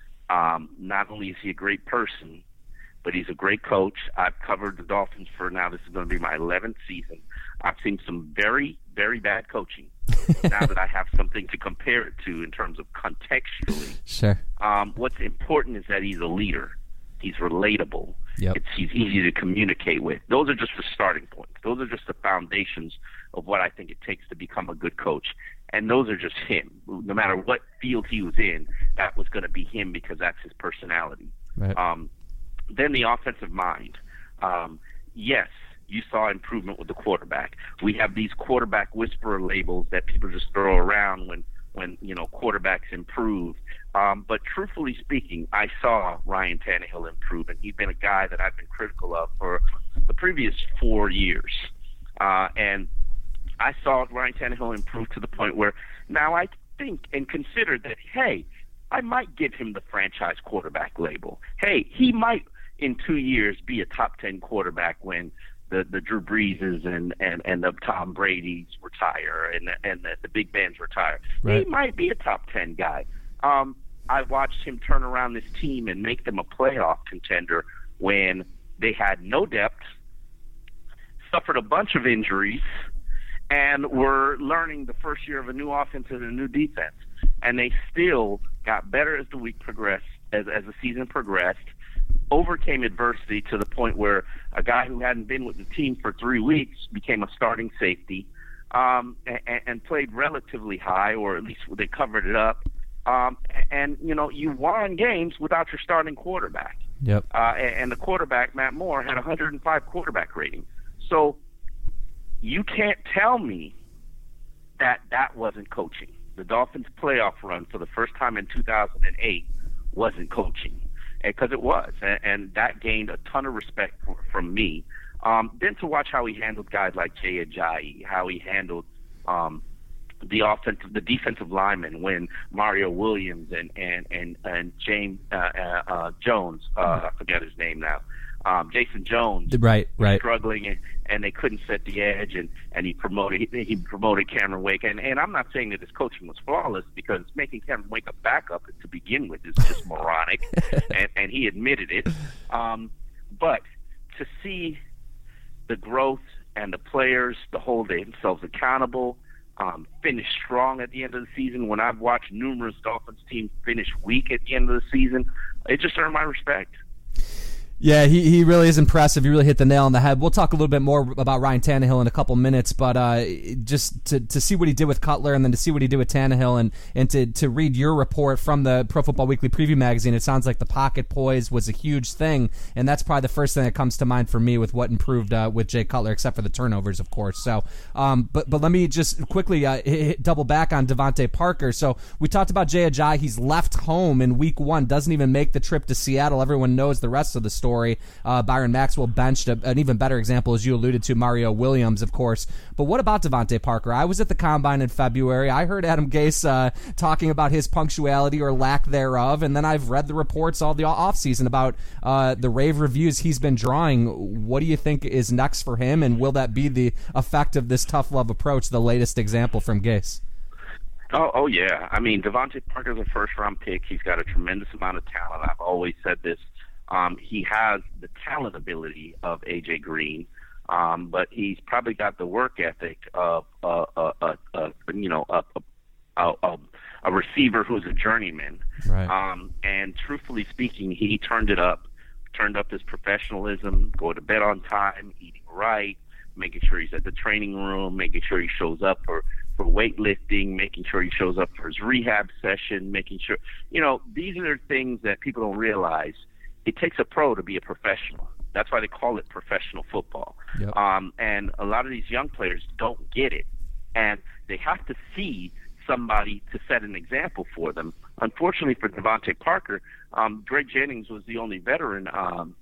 Um, not only is he a great person, but he's a great coach. I've covered the Dolphins for now. This is going to be my eleventh season. I've seen some very, very bad coaching. Now that I have something to compare it to in terms of contextually. Sure. Um, what's important is that he's a leader. He's relatable. Yep. It's, he's easy to communicate with. Those are just the starting points. Those are just the foundations of what I think it takes to become a good coach. And those are just him. No matter what field he was in, that was going to be him because that's his personality. Right. Um, Then the offensive mind. Um, yes, you saw improvement with the quarterback. We have these quarterback whisperer labels that people just throw around when, when you know, quarterbacks improve. Um, but truthfully speaking, I saw Ryan Tannehill improve, and he's been a guy that I've been critical of for the previous four years. Uh, and I saw Ryan Tannehill improve to the point where now I think and consider that, hey, I might give him the franchise quarterback label. Hey, he might in two years be a top ten quarterback when the, the Drew Breeses and, and, and the Tom Brady's retire and the, and the, the Big Ben's retire. Right. He might be a top ten guy. Um, I watched him turn around this team and make them a playoff contender when they had no depth, suffered a bunch of injuries, and were learning the first year of a new offense and a new defense. And they still got better as the week progressed, as, as the season progressed, overcame adversity to the point where a guy who hadn't been with the team for three weeks became a starting safety, um, and, and played relatively high, or at least they covered it up. Um, and, you know, you won games without your starting quarterback. Yep. Uh, and, and the quarterback, Matt Moore, had a one hundred five quarterback rating. So you can't tell me that that wasn't coaching. The Dolphins' playoff run for the first time in two thousand eight wasn't coaching, because it was, and, and that gained a ton of respect for, from me. Um, then to watch how he handled guys like Jay Ajayi, how he handled um, the offensive, the defensive linemen when Mario Williams and and and, and James uh, uh, uh, Jones, uh, I forget his name now. Um, Jason Jones, right, right, struggling, and, and they couldn't set the edge, and, and he promoted he, he promoted Cameron Wake, and, and I'm not saying that his coaching was flawless, because making Cameron Wake a backup to begin with is just moronic, and, and he admitted it. Um, but to see the growth and the players to hold themselves accountable, um, finish strong at the end of the season. When I've watched numerous Dolphins teams finish weak at the end of the season, it just earned my respect. Yeah, he, he really is impressive. He really hit the nail on the head. We'll talk a little bit more about Ryan Tannehill in a couple minutes, but uh, just to, to see what he did with Cutler, and then to see what he did with Tannehill, and, and to, to read your report from the Pro Football Weekly Preview magazine, it sounds like the pocket poise was a huge thing, and that's probably the first thing that comes to mind for me with what improved uh, with Jay Cutler, except for the turnovers, of course. So, um, but but let me just quickly uh, hit, hit, double back on Devontae Parker. So we talked about Jay Ajayi. He's left home in week one, doesn't even make the trip to Seattle. Everyone knows the rest of the story. Uh, Byron Maxwell benched. A, an even better example, as you alluded to, Mario Williams, of course. But what about Devontae Parker? I was at the Combine in February. I heard Adam Gase uh, talking about his punctuality or lack thereof, and then I've read the reports all the offseason about uh, the rave reviews he's been drawing. What do you think is next for him, and will that be the effect of this tough love approach, the latest example from Gase? Oh, oh yeah. I mean, Devontae Parker's a first-round pick. He's got a tremendous amount of talent. I've always said this. Um, he has the talent ability of A J Green, um, but he's probably got the work ethic of uh, uh, uh, uh, you know a, a, a, a receiver who's a journeyman. Right. Um, and truthfully speaking, he turned it up, turned up his professionalism, go to bed on time, eating right, making sure he's at the training room, making sure he shows up for, for weightlifting, making sure he shows up for his rehab session, making sure, you know, these are things that people don't realize. It takes a pro to be a professional. That's why they call it professional football. Yep. Um, and a lot of these young players don't get it. And they have to see somebody to set an example for them. Unfortunately for Devontae Parker, um, Greg Jennings was the only veteran um,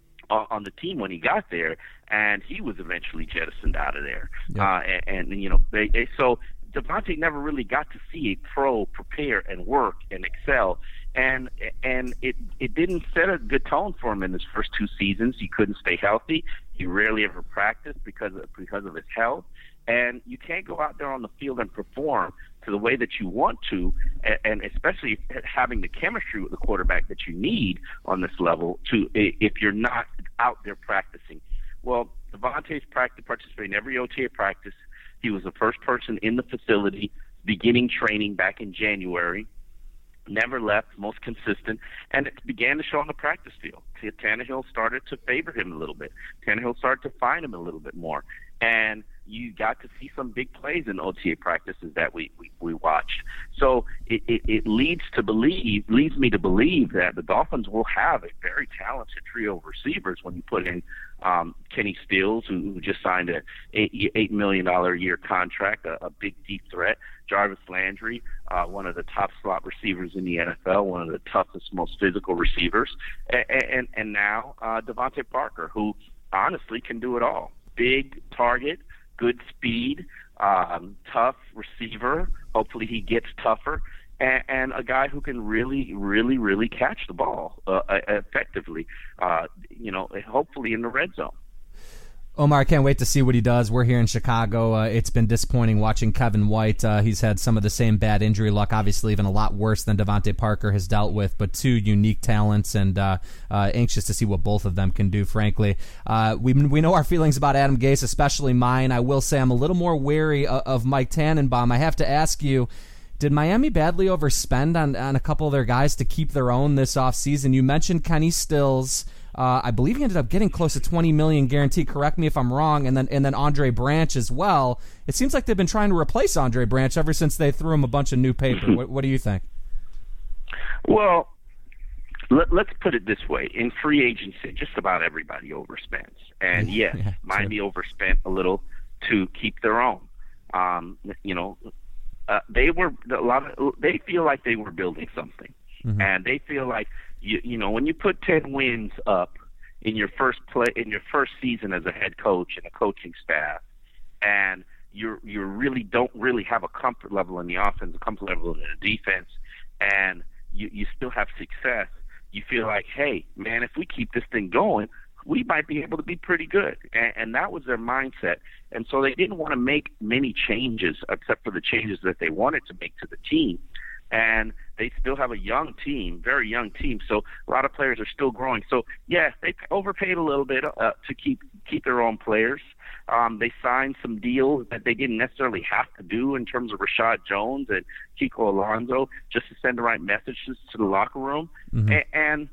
on the team when he got there, and he was eventually jettisoned out of there. Yep. Uh, and, and, you know, they, they, so Devontae never really got to see a pro prepare and work and excel. And and it it didn't set a good tone for him in his first two seasons. He couldn't stay healthy. He rarely ever practiced because of, because of his health. And you can't go out there on the field and perform to the way that you want to, and, and especially having the chemistry with the quarterback that you need on this level to if you're not out there practicing. Well, Devontae's practice participated in every O T A practice. He was the first person in the facility beginning training back in January. Never left, most consistent, and it began to show on the practice field. Tannehill started to favor him a little bit. Tannehill started to find him a little bit more, and you got to see some big plays in O T A practices that we, we, we watched. So it, it, it leads to believe, leads me to believe that the Dolphins will have a very talented trio of receivers when you put in um, Kenny Stills, who, who just signed a eight, eight million dollars a year contract, a, a big deep threat. Jarvis Landry, uh, one of the top slot receivers in the N F L, one of the toughest, most physical receivers, and and, and now uh, Devontae Parker, who honestly can do it all. Big target, good speed, um, tough receiver. Hopefully he gets tougher, and, and a guy who can really, really, really catch the ball uh, effectively. Uh, you know, hopefully in the red zone. Omar, I can't wait to see what he does. We're here in Chicago. Uh, it's been disappointing watching Kevin White. Uh, he's had some of the same bad injury luck, obviously even a lot worse than Devontae Parker has dealt with, but two unique talents, and uh, uh, anxious to see what both of them can do, frankly. Uh, we we know our feelings about Adam Gase, especially mine. I will say I'm a little more wary of, of Mike Tannenbaum. I have to ask you, did Miami badly overspend on, on a couple of their guys to keep their own this offseason? You mentioned Kenny Stills. Uh, I believe he ended up getting close to twenty million dollars guaranteed. Correct me if I'm wrong. And then and then Andre Branch as well. It seems like they've been trying to replace Andre Branch ever since they threw him a bunch of new paper. what, what do you think? Well, let, let's put it this way. In free agency, just about everybody overspends. And yes, yeah, Miami true. overspent a little to keep their own. Um, you know, uh, they were a lot of, they feel like they were building something. Mm-hmm. And they feel like, You, you know, when you put ten wins up in your first play in your first season as a head coach and a coaching staff, and you you really don't really have a comfort level in the offense, a comfort level in the defense, and you, you still have success, you feel like, hey, man, if we keep this thing going, we might be able to be pretty good. And, and that was their mindset. And so they didn't want to make many changes except for the changes that they wanted to make to the team. And they still have a young team, very young team. So a lot of players are still growing. So, yeah, they overpaid a little bit uh, to keep keep their own players. Um, they signed some deals that they didn't necessarily have to do in terms of Rashad Jones and Kiko Alonso, just to send the right messages to the locker room. Mm-hmm. And, and,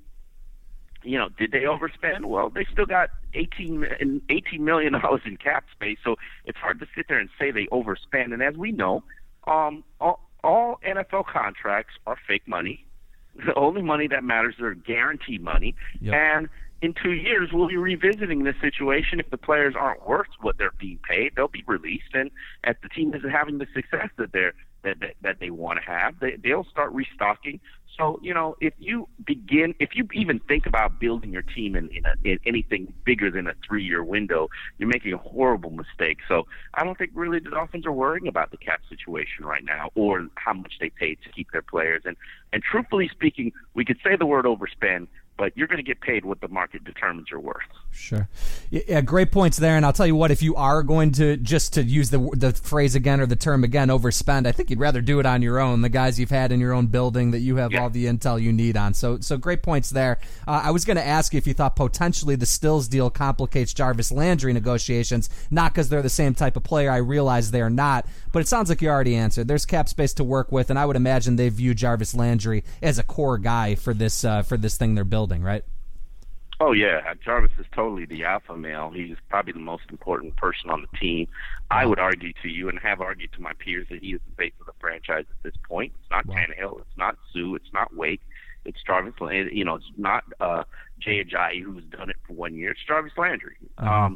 you know, did they overspend? Well, they still got eighteen million dollars in cap space. So it's hard to sit there and say they overspend. And as we know, um, all, all N F L contracts are fake money. The only money that matters is guaranteed money. Yep. And in two years, we'll be revisiting this situation. If the players aren't worth what they're being paid, they'll be released. And if the team isn't having the success that they're that that, that they want to have, they, they'll start restocking. So, you know, if you begin, if you even think about building your team in, in, a, in anything bigger than a three-year window, you're making a horrible mistake. So I don't think really the Dolphins are worrying about the cap situation right now or how much they paid to keep their players. And, and truthfully speaking, we could say the word overspend, but you're going to get paid what the market determines you're worth. Sure. Yeah, great points there. And I'll tell you what, if you are going to, just to use the the phrase again or the term again, overspend, I think you'd rather do it on your own, the guys you've had in your own building that you have yeah. all the intel you need on. So so great points there. Uh, I was going to ask you if you thought potentially the Stills deal complicates Jarvis Landry negotiations, not because they're the same type of player. I realize they are not, but it sounds like you already answered. There's cap space to work with, and I would imagine they view Jarvis Landry as a core guy for this uh, for this thing they're building. Right? Oh, yeah. Jarvis is totally the alpha male. He's probably the most important person on the team. Wow. I would argue to you and have argued to my peers that he is the face of the franchise at this point. It's not wow. Tannehill. It's not Sue. It's not Wake. It's Jarvis Landry. You know, it's not uh, Jay Ajayi, who's done it for one year. It's Jarvis Landry. Uh-huh. Um,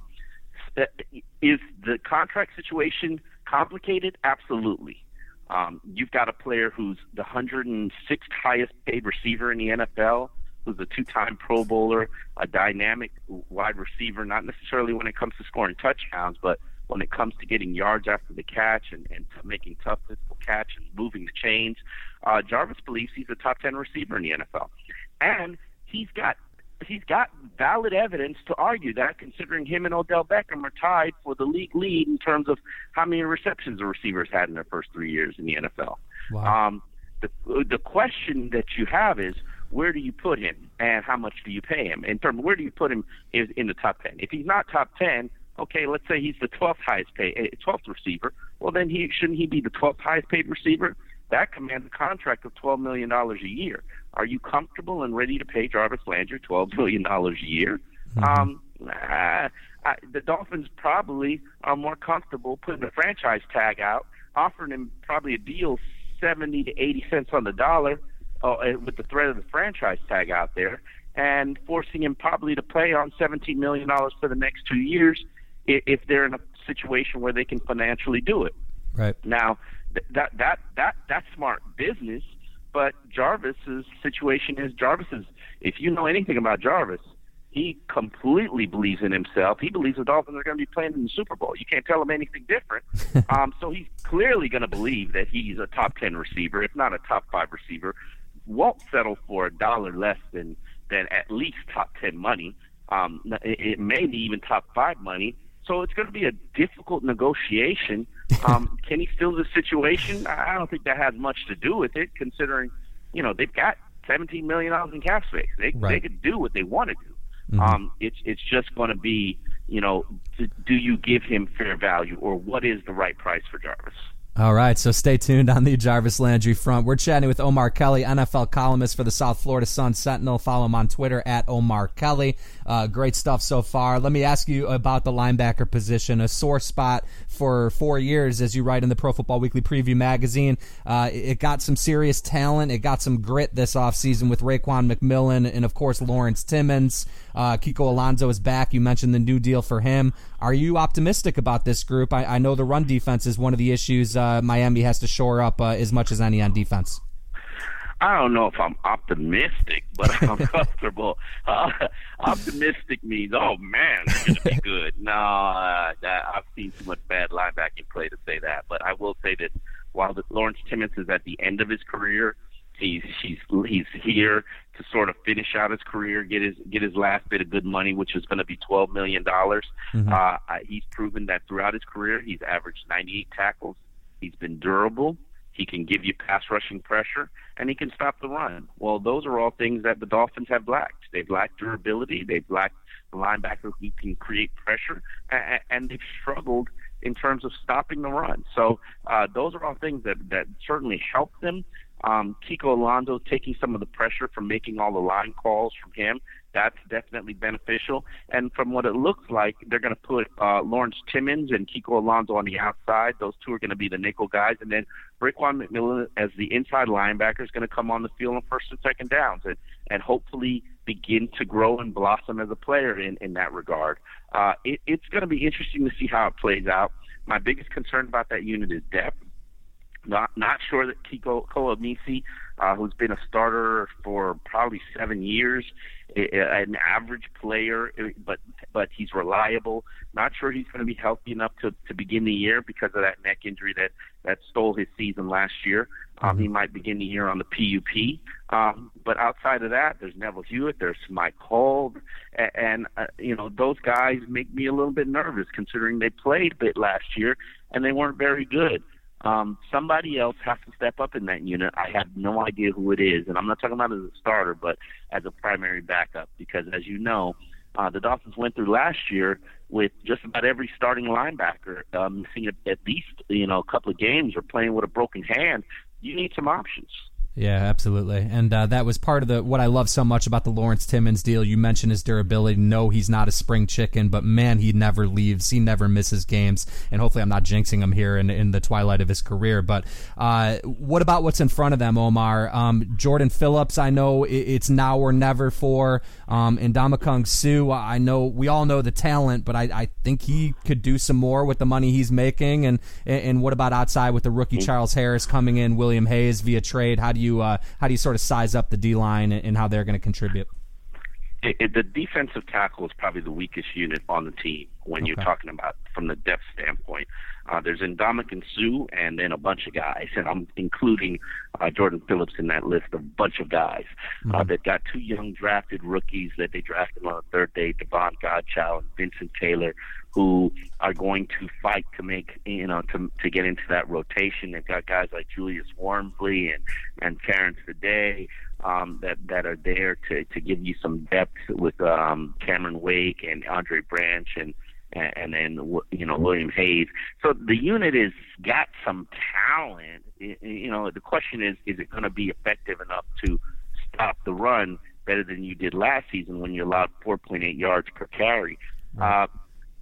is the contract situation complicated? Absolutely. Um, you've got a player who's the one hundred sixth highest paid receiver in the N F L, who's a two-time Pro Bowler, a dynamic wide receiver, not necessarily when it comes to scoring touchdowns, but when it comes to getting yards after the catch and, and making tough physical catch and moving the chains. Uh, Jarvis believes he's a top ten receiver in the N F L. And he's got he's got valid evidence to argue that, considering him and Odell Beckham are tied for the league lead in terms of how many receptions the receivers had in their first three years in the N F L. Wow. Um, the, the question that you have is, where do you put him and how much do you pay him? In terms of where do you put him is in the top ten. If he's not top ten, okay, let's say he's the twelfth highest paid, twelfth receiver. Well, then he shouldn't he be the twelfth highest paid receiver? That commands a contract of twelve million dollars a year. Are you comfortable and ready to pay Jarvis Landry twelve million dollars a year? Mm-hmm. Um, uh, I, the Dolphins probably are more comfortable putting a franchise tag out, offering him probably a deal seventy to eighty cents on the dollar, uh, with the threat of the franchise tag out there, and forcing him probably to play on seventeen million dollars for the next two years if they're in a situation where they can financially do it. Right. Now, th- that that that that's smart business, but Jarvis's situation is Jarvis's. If you know anything about Jarvis, he completely believes in himself. He believes the Dolphins are going to be playing in the Super Bowl. You can't tell him anything different. um, so he's clearly going to believe that he's a top ten receiver, if not a top five receiver. Won't settle for a dollar less than than at least top ten money. Um, it, it may be even top five money. So it's going to be a difficult negotiation. Um, can he steal the situation? I don't think that has much to do with it, considering, you know, they've got seventeen million dollars in cap space. They right. they could do what they want to do. Mm-hmm. Um, it's it's just going to be, you know, do you give him fair value, or what is the right price for Jarvis? All right, so stay tuned on the Jarvis Landry front. We're chatting with Omar Kelly, N F L columnist for the South Florida Sun-Sentinel. Follow him on Twitter at Omar Kelly. Uh, great stuff so far. Let me ask you about the linebacker position, a sore spot for four years, as you write in the Pro Football Weekly Preview magazine. Uh, it got some serious talent. It got some grit this offseason with Raekwon McMillan and, of course, Lawrence Timmons. Uh, Kiko Alonso is back. You mentioned the new deal for him. Are you optimistic about this group? I, I know the run defense is one of the issues uh, Miami has to shore up uh, as much as any on defense. I don't know if I'm optimistic, but I'm comfortable. Uh, optimistic means, oh, man, they're going to be good. No, uh, I've seen too much bad linebacking play to say that. But I will say that while the, Lawrence Timmons is at the end of his career, he's he's he's here to sort of finish out his career, get his get his last bit of good money, which is going to be twelve million dollars. Mm-hmm. Uh, he's proven that throughout his career, he's averaged ninety-eight tackles. He's been durable. He can give you pass rushing pressure, and he can stop the run. Well, those are all things that the Dolphins have lacked. They've lacked durability. They've lacked a linebacker who can create pressure, and, and they've struggled in terms of stopping the run. So uh, those are all things that, that certainly help them. Um, Kiko Alonso taking some of the pressure from making all the line calls from him, that's definitely beneficial. And from what it looks like, they're going to put uh, Lawrence Timmons and Kiko Alonso on the outside. Those two are going to be the nickel guys. And then Raekwon McMillan as the inside linebacker is going to come on the field on first and second downs and, and hopefully begin to grow and blossom as a player in, in that regard. Uh, it, it's going to be interesting to see how it plays out. My biggest concern about that unit is depth. Not not sure that Kiko Koamisi, uh, who's been a starter for probably seven years, an average player, but but he's reliable. Not sure he's going to be healthy enough to, to begin the year because of that neck injury that, that stole his season last year. Um, he might begin the year on the P U P. Um, but outside of that, there's Neville Hewitt, there's Mike Hall, and, and uh, you know, those guys make me a little bit nervous considering they played a bit last year and they weren't very good. Um, somebody else has to step up in that unit. I have no idea who it is, and I'm not talking about as a starter, but as a primary backup, because as you know, uh, the Dolphins went through last year with just about every starting linebacker um, missing at least, you know, a couple of games or playing with a broken hand. You need some options. Yeah, absolutely. And uh, that was part of the what I love so much about the Lawrence Timmons deal. You mentioned his durability. No, he's not a spring chicken, but man, he never leaves. He never misses games. And hopefully I'm not jinxing him here in, in the twilight of his career. But uh, what about what's in front of them, Omar? Um, Jordan Phillips, I know it, it's now or never for. Um, and Ndamukong Suh, I know we all know the talent, but I, I think he could do some more with the money he's making. And, and what about outside with the rookie Charles Harris coming in, William Hayes via trade? How do you You, uh, how do you sort of size up the D-line and how they're going to contribute? It, it, the defensive tackle is probably the weakest unit on the team when okay. you're talking about from the depth standpoint. Uh, there's Ndamukong Suh and then a bunch of guys, and I'm including uh, Jordan Phillips in that list of bunch of guys. Mm-hmm. Uh, they've got two young drafted rookies that they drafted on the third day, Devon Godchow and Vincent Taylor, who are going to fight to make, you know, to to get into that rotation. They've got guys like Julius Wormsley and, and Terrence Today um, that, that are there to, to give you some depth with um, Cameron Wake and Andre Branch and, and then, you know, William Hayes. So the unit has got some talent. You know, the question is, is it going to be effective enough to stop the run better than you did last season when you allowed four point eight yards per carry? Right. Uh,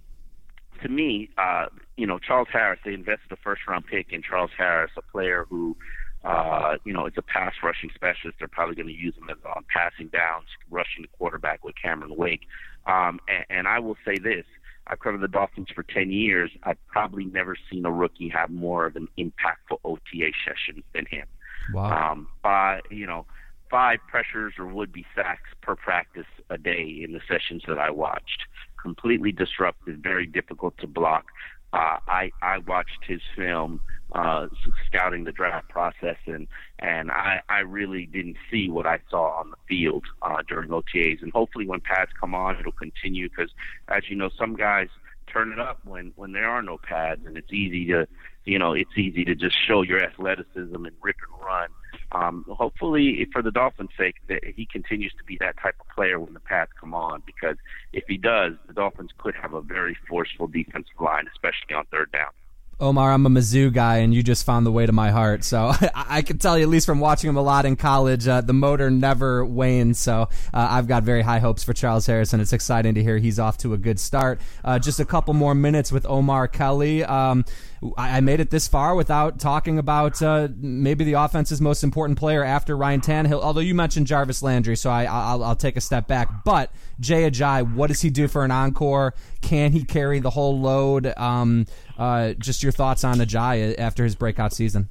To me, uh, you know, Charles Harris, they invested a first-round pick in Charles Harris, a player who, uh, you know, is a pass-rushing specialist. They're probably going to use him as on passing downs, rushing the quarterback with Cameron Wake. Um, and, and I will say this. I've covered the Dolphins for ten years. I've probably never seen a rookie have more of an impactful O T A session than him. Wow. Um, by, you know, five pressures or would-be sacks per practice a day in the sessions that I watched. Completely disruptive, very difficult to block. Uh, I, I watched his film uh, scouting the draft process, and, and I, I really didn't see what I saw on the field uh, during O T As. And hopefully when pads come on, it'll continue because, as you know, some guys turn it up when, when there are no pads, and it's easy to, you know, it's easy to just show your athleticism and rip and run. Um, hopefully, for the Dolphins' sake, that he continues to be that type of player when the pads come on, because if he does, the Dolphins could have a very forceful defensive line, especially on third down. Omar, I'm a Mizzou guy, and you just found the way to my heart. So I, I can tell you, at least from watching him a lot in college, uh, the motor never wanes. So uh, I've got very high hopes for Charles Harris, and it's exciting to hear he's off to a good start. Uh, just a couple more minutes with Omar Kelly. Um, I, I made it this far without talking about uh, maybe the offense's most important player after Ryan Tannehill, although you mentioned Jarvis Landry, so I, I'll, I'll take a step back. But Jay Ajayi, what does he do for an encore? Can he carry the whole load? Um, uh, just your thoughts on Ajayi after his breakout season.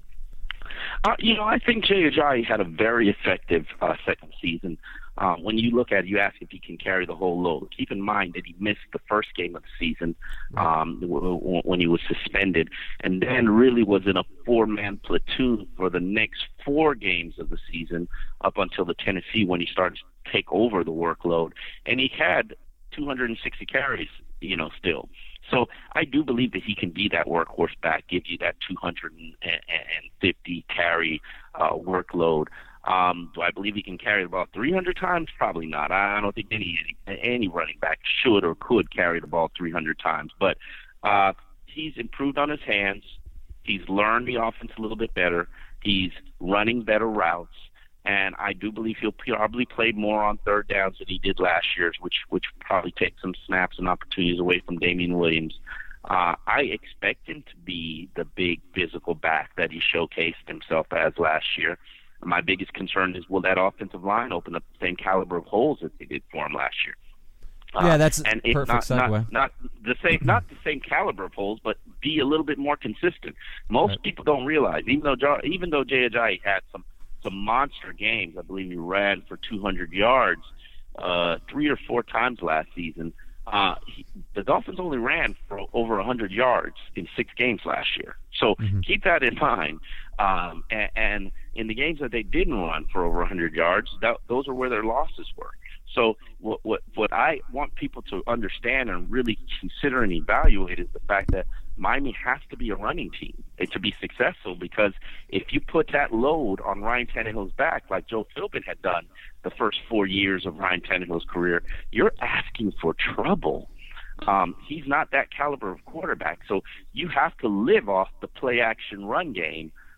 Uh, you know, I think Jay Ajayi had a very effective uh, second season. Uh, when you look at it, you ask if he can carry the whole load. Keep in mind that he missed the first game of the season um, w- w- when he was suspended, and then really was in a four-man platoon for the next four games of the season up until the Tennessee when he started to take over the workload. And he had two hundred sixty carries, you know, still. So I do believe that he can be that workhorse back, give you that two hundred fifty carry uh, workload. Um, do I believe he can carry the ball three hundred times? Probably not. I don't think any any running back should or could carry the ball three hundred times. But uh, he's improved on his hands. He's learned the offense a little bit better. He's running better routes. And I do believe he'll probably play more on third downs than he did last year, which which probably takes some snaps and opportunities away from Damian Williams. Uh, I expect him to be the big physical back that he showcased himself as last year. My biggest concern is, will that offensive line open up the same caliber of holes that they did for him last year? Uh, yeah, that's and a perfect not, segue. Not, not the same, not the same caliber of holes, but be a little bit more consistent. Most right. people don't realize, even though even though Jay Ajayi had some some monster games, I believe he ran for two hundred yards uh, three or four times last season. Uh, he, the Dolphins only ran for over one hundred yards in six games last year. So mm-hmm. keep that in mind. Um, and, and in the games that they didn't run for over one hundred yards, that, those are where their losses were. So what, what what I want people to understand and really consider and evaluate is the fact that Miami has to be a running team to be successful, because if you put that load on Ryan Tannehill's back like Joe Philbin had done the first four years of Ryan Tannehill's career, you're asking for trouble. Um, he's not that caliber of quarterback, so you have to live off the play-action run game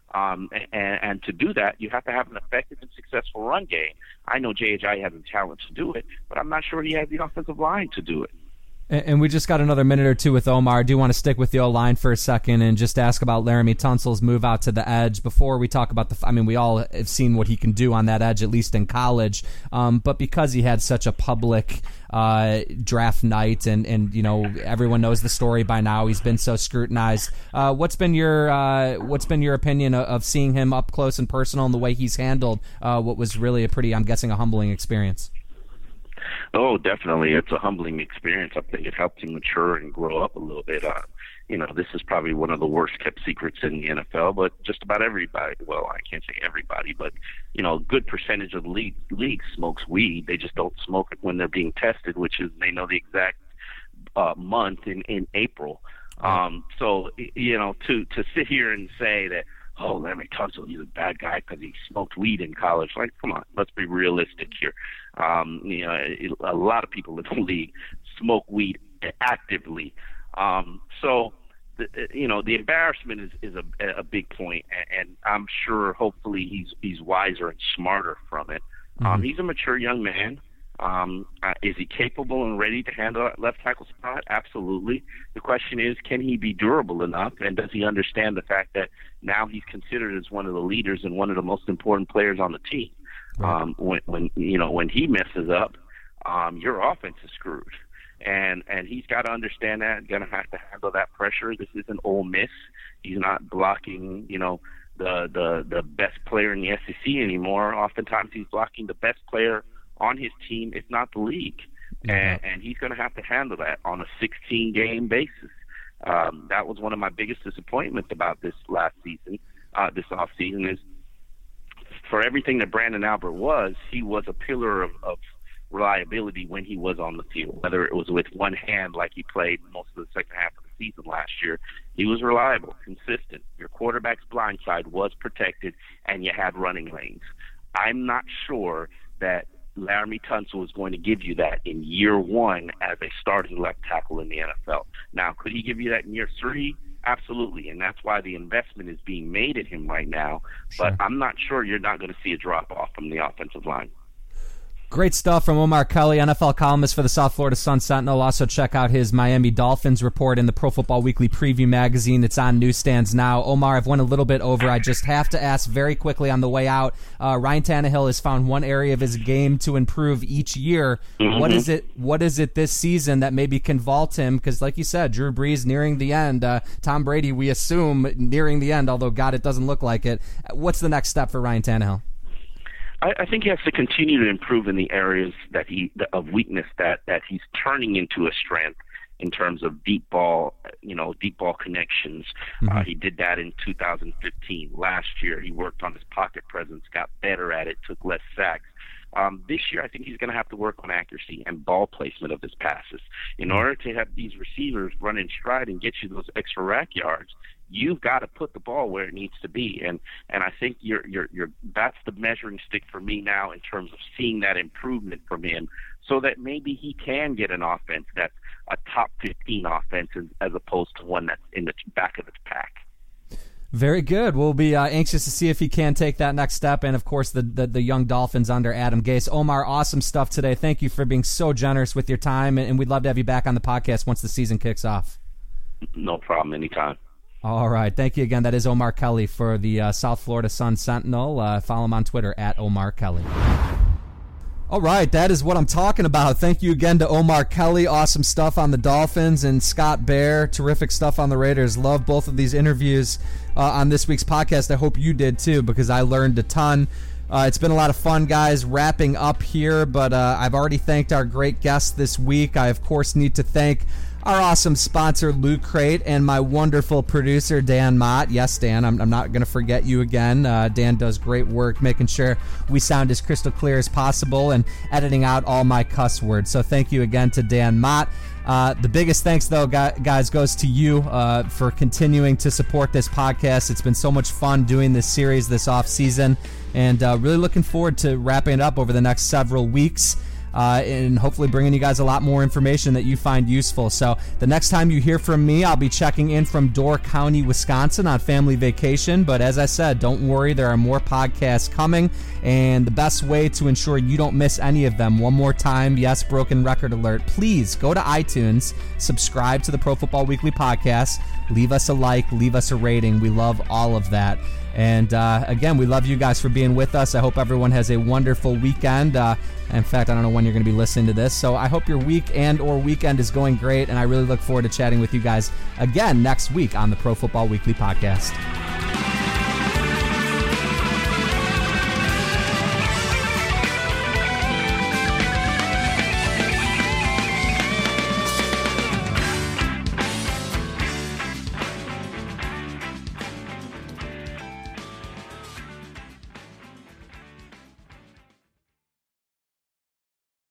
Um, and, and to do that, you have to have an effective and successful run game. I know J H I has the talent to do it, but I'm not sure he has the offensive line to do it. And we just got another minute or two with Omar. I do want to stick with the O-line for a second and just ask about Laremy Tunsil's move out to the edge before we talk about the – I mean, we all have seen what he can do on that edge, at least in college. Um, but because he had such a public uh, draft night and, and, you know, everyone knows the story by now, he's been so scrutinized. Uh, what's been your uh, what's been your opinion of, of seeing him up close and personal and the way he's handled uh, what was really a pretty, I'm guessing, a humbling experience? Oh, definitely. It's a humbling experience. I think it helped him mature and grow up a little bit. Uh, you know, this is probably one of the worst kept secrets in the N F L, but just about everybody, well, I can't say everybody, but, you know, a good percentage of the league, league smokes weed. They just don't smoke it when they're being tested, which is they know the exact uh, month in, in April. Um, so, you know, to, to sit here and say that, oh, Laremy Tunsil, he's a bad guy because he smoked weed in college. Like, come on, let's be realistic here. Um, you know, a lot of people in the league smoke weed actively. Um, so, the, you know, the embarrassment is, is a, a big point, and, and I'm sure hopefully he's he's wiser and smarter from it. Um, mm-hmm. He's a mature young man. Um, uh, is he capable and ready to handle that left tackle spot? Absolutely. The question is, can he be durable enough, and does he understand the fact that now he's considered as one of the leaders and one of the most important players on the team? Right. Um, when, when you know when he messes up, um, your offense is screwed, and and he's got to understand that. Going to have to handle that pressure. This isn't Ole Miss. He's not blocking, you know, the the the best player in the S E C anymore. Oftentimes, he's blocking the best player on his team, if not the league, mm-hmm. and, and he's going to have to handle that on a sixteen game basis. Um, that was one of my biggest disappointments about this last season, uh, this off season is. For everything that Brandon Albert was, he was a pillar of, of reliability when he was on the field. Whether it was with one hand like he played most of the second half of the season last year, he was reliable, consistent. Your quarterback's blind side was protected, and you had running lanes. I'm not sure that Laremy Tunsil is going to give you that in year one as a starting left tackle in the N F L. Now, could he give you that in year three? Absolutely, and that's why the investment is being made in him right now. Sure. But I'm not sure you're not going to see a drop-off from the offensive line. Great stuff from Omar Kelly, N F L columnist for the South Florida Sun-Sentinel. Also check out his Miami Dolphins report in the Pro Football Weekly Preview magazine. It's on newsstands now. Omar, I've went a little bit over. I just have to ask very quickly on the way out. Uh, Ryan Tannehill has found one area of his game to improve each year. Mm-hmm. What is it What is it this season that maybe can vault him? Because like you said, Drew Brees nearing the end. Uh, Tom Brady, we assume, nearing the end, although, God, it doesn't look like it. What's the next step for Ryan Tannehill? I think he has to continue to improve in the areas that he of weakness that, that he's turning into a strength in terms of deep ball, you know, deep ball connections. Mm-hmm. Uh, he did that in two thousand fifteen. Last year, he worked on his pocket presence, got better at it, took less sacks. Um, this year, I think he's going to have to work on accuracy and ball placement of his passes. In order to have these receivers run in stride and get you those extra rack yards, you've got to put the ball where it needs to be, and and I think you're you're you're that's the measuring stick for me now in terms of seeing that improvement from him, so that maybe he can get an offense that's a top fifteen offense as, as opposed to one that's in the back of its pack. Very good. We'll be uh, anxious to see if he can take that next step, and of course the, the the young Dolphins under Adam Gase. Omar, awesome stuff today. Thank you for being so generous with your time, and we'd love to have you back on the podcast once the season kicks off. No problem. Anytime. All right. Thank you again. That is Omar Kelly for the uh, South Florida Sun-Sentinel. Uh, follow him on Twitter at Omar Kelly. All right. That is what I'm talking about. Thank you again to Omar Kelly. Awesome stuff on the Dolphins, and Scott Bair. Terrific stuff on the Raiders. Love both of these interviews uh, on this week's podcast. I hope you did too, because I learned a ton. Uh, it's been a lot of fun, guys, wrapping up here, but uh, I've already thanked our great guests this week. I, of course, need to thank our awesome sponsor, Loot Crate, and my wonderful producer, Dan Mott. Yes, Dan, I'm, I'm not going to forget you again. Uh, Dan does great work making sure we sound as crystal clear as possible and editing out all my cuss words. So thank you again to Dan Mott. Uh, the biggest thanks, though, guys, goes to you uh, for continuing to support this podcast. It's been so much fun doing this series this off season, and uh, really looking forward to wrapping it up over the next several weeks. uh, and hopefully bringing you guys a lot more information that you find useful. So the next time you hear from me, I'll be checking in from Door County, Wisconsin on family vacation. But as I said, don't worry, there are more podcasts coming, and the best way to ensure you don't miss any of them, one more time, yes, broken record alert, please go to iTunes, subscribe to the Pro Football Weekly podcast, leave us a like, leave us a rating. We love all of that. And uh, again, we love you guys for being with us. I hope everyone has a wonderful weekend. Uh, in fact, I don't know when you're going to be listening to this, so I hope your week and or weekend is going great, and I really look forward to chatting with you guys again next week on the Pro Football Weekly podcast.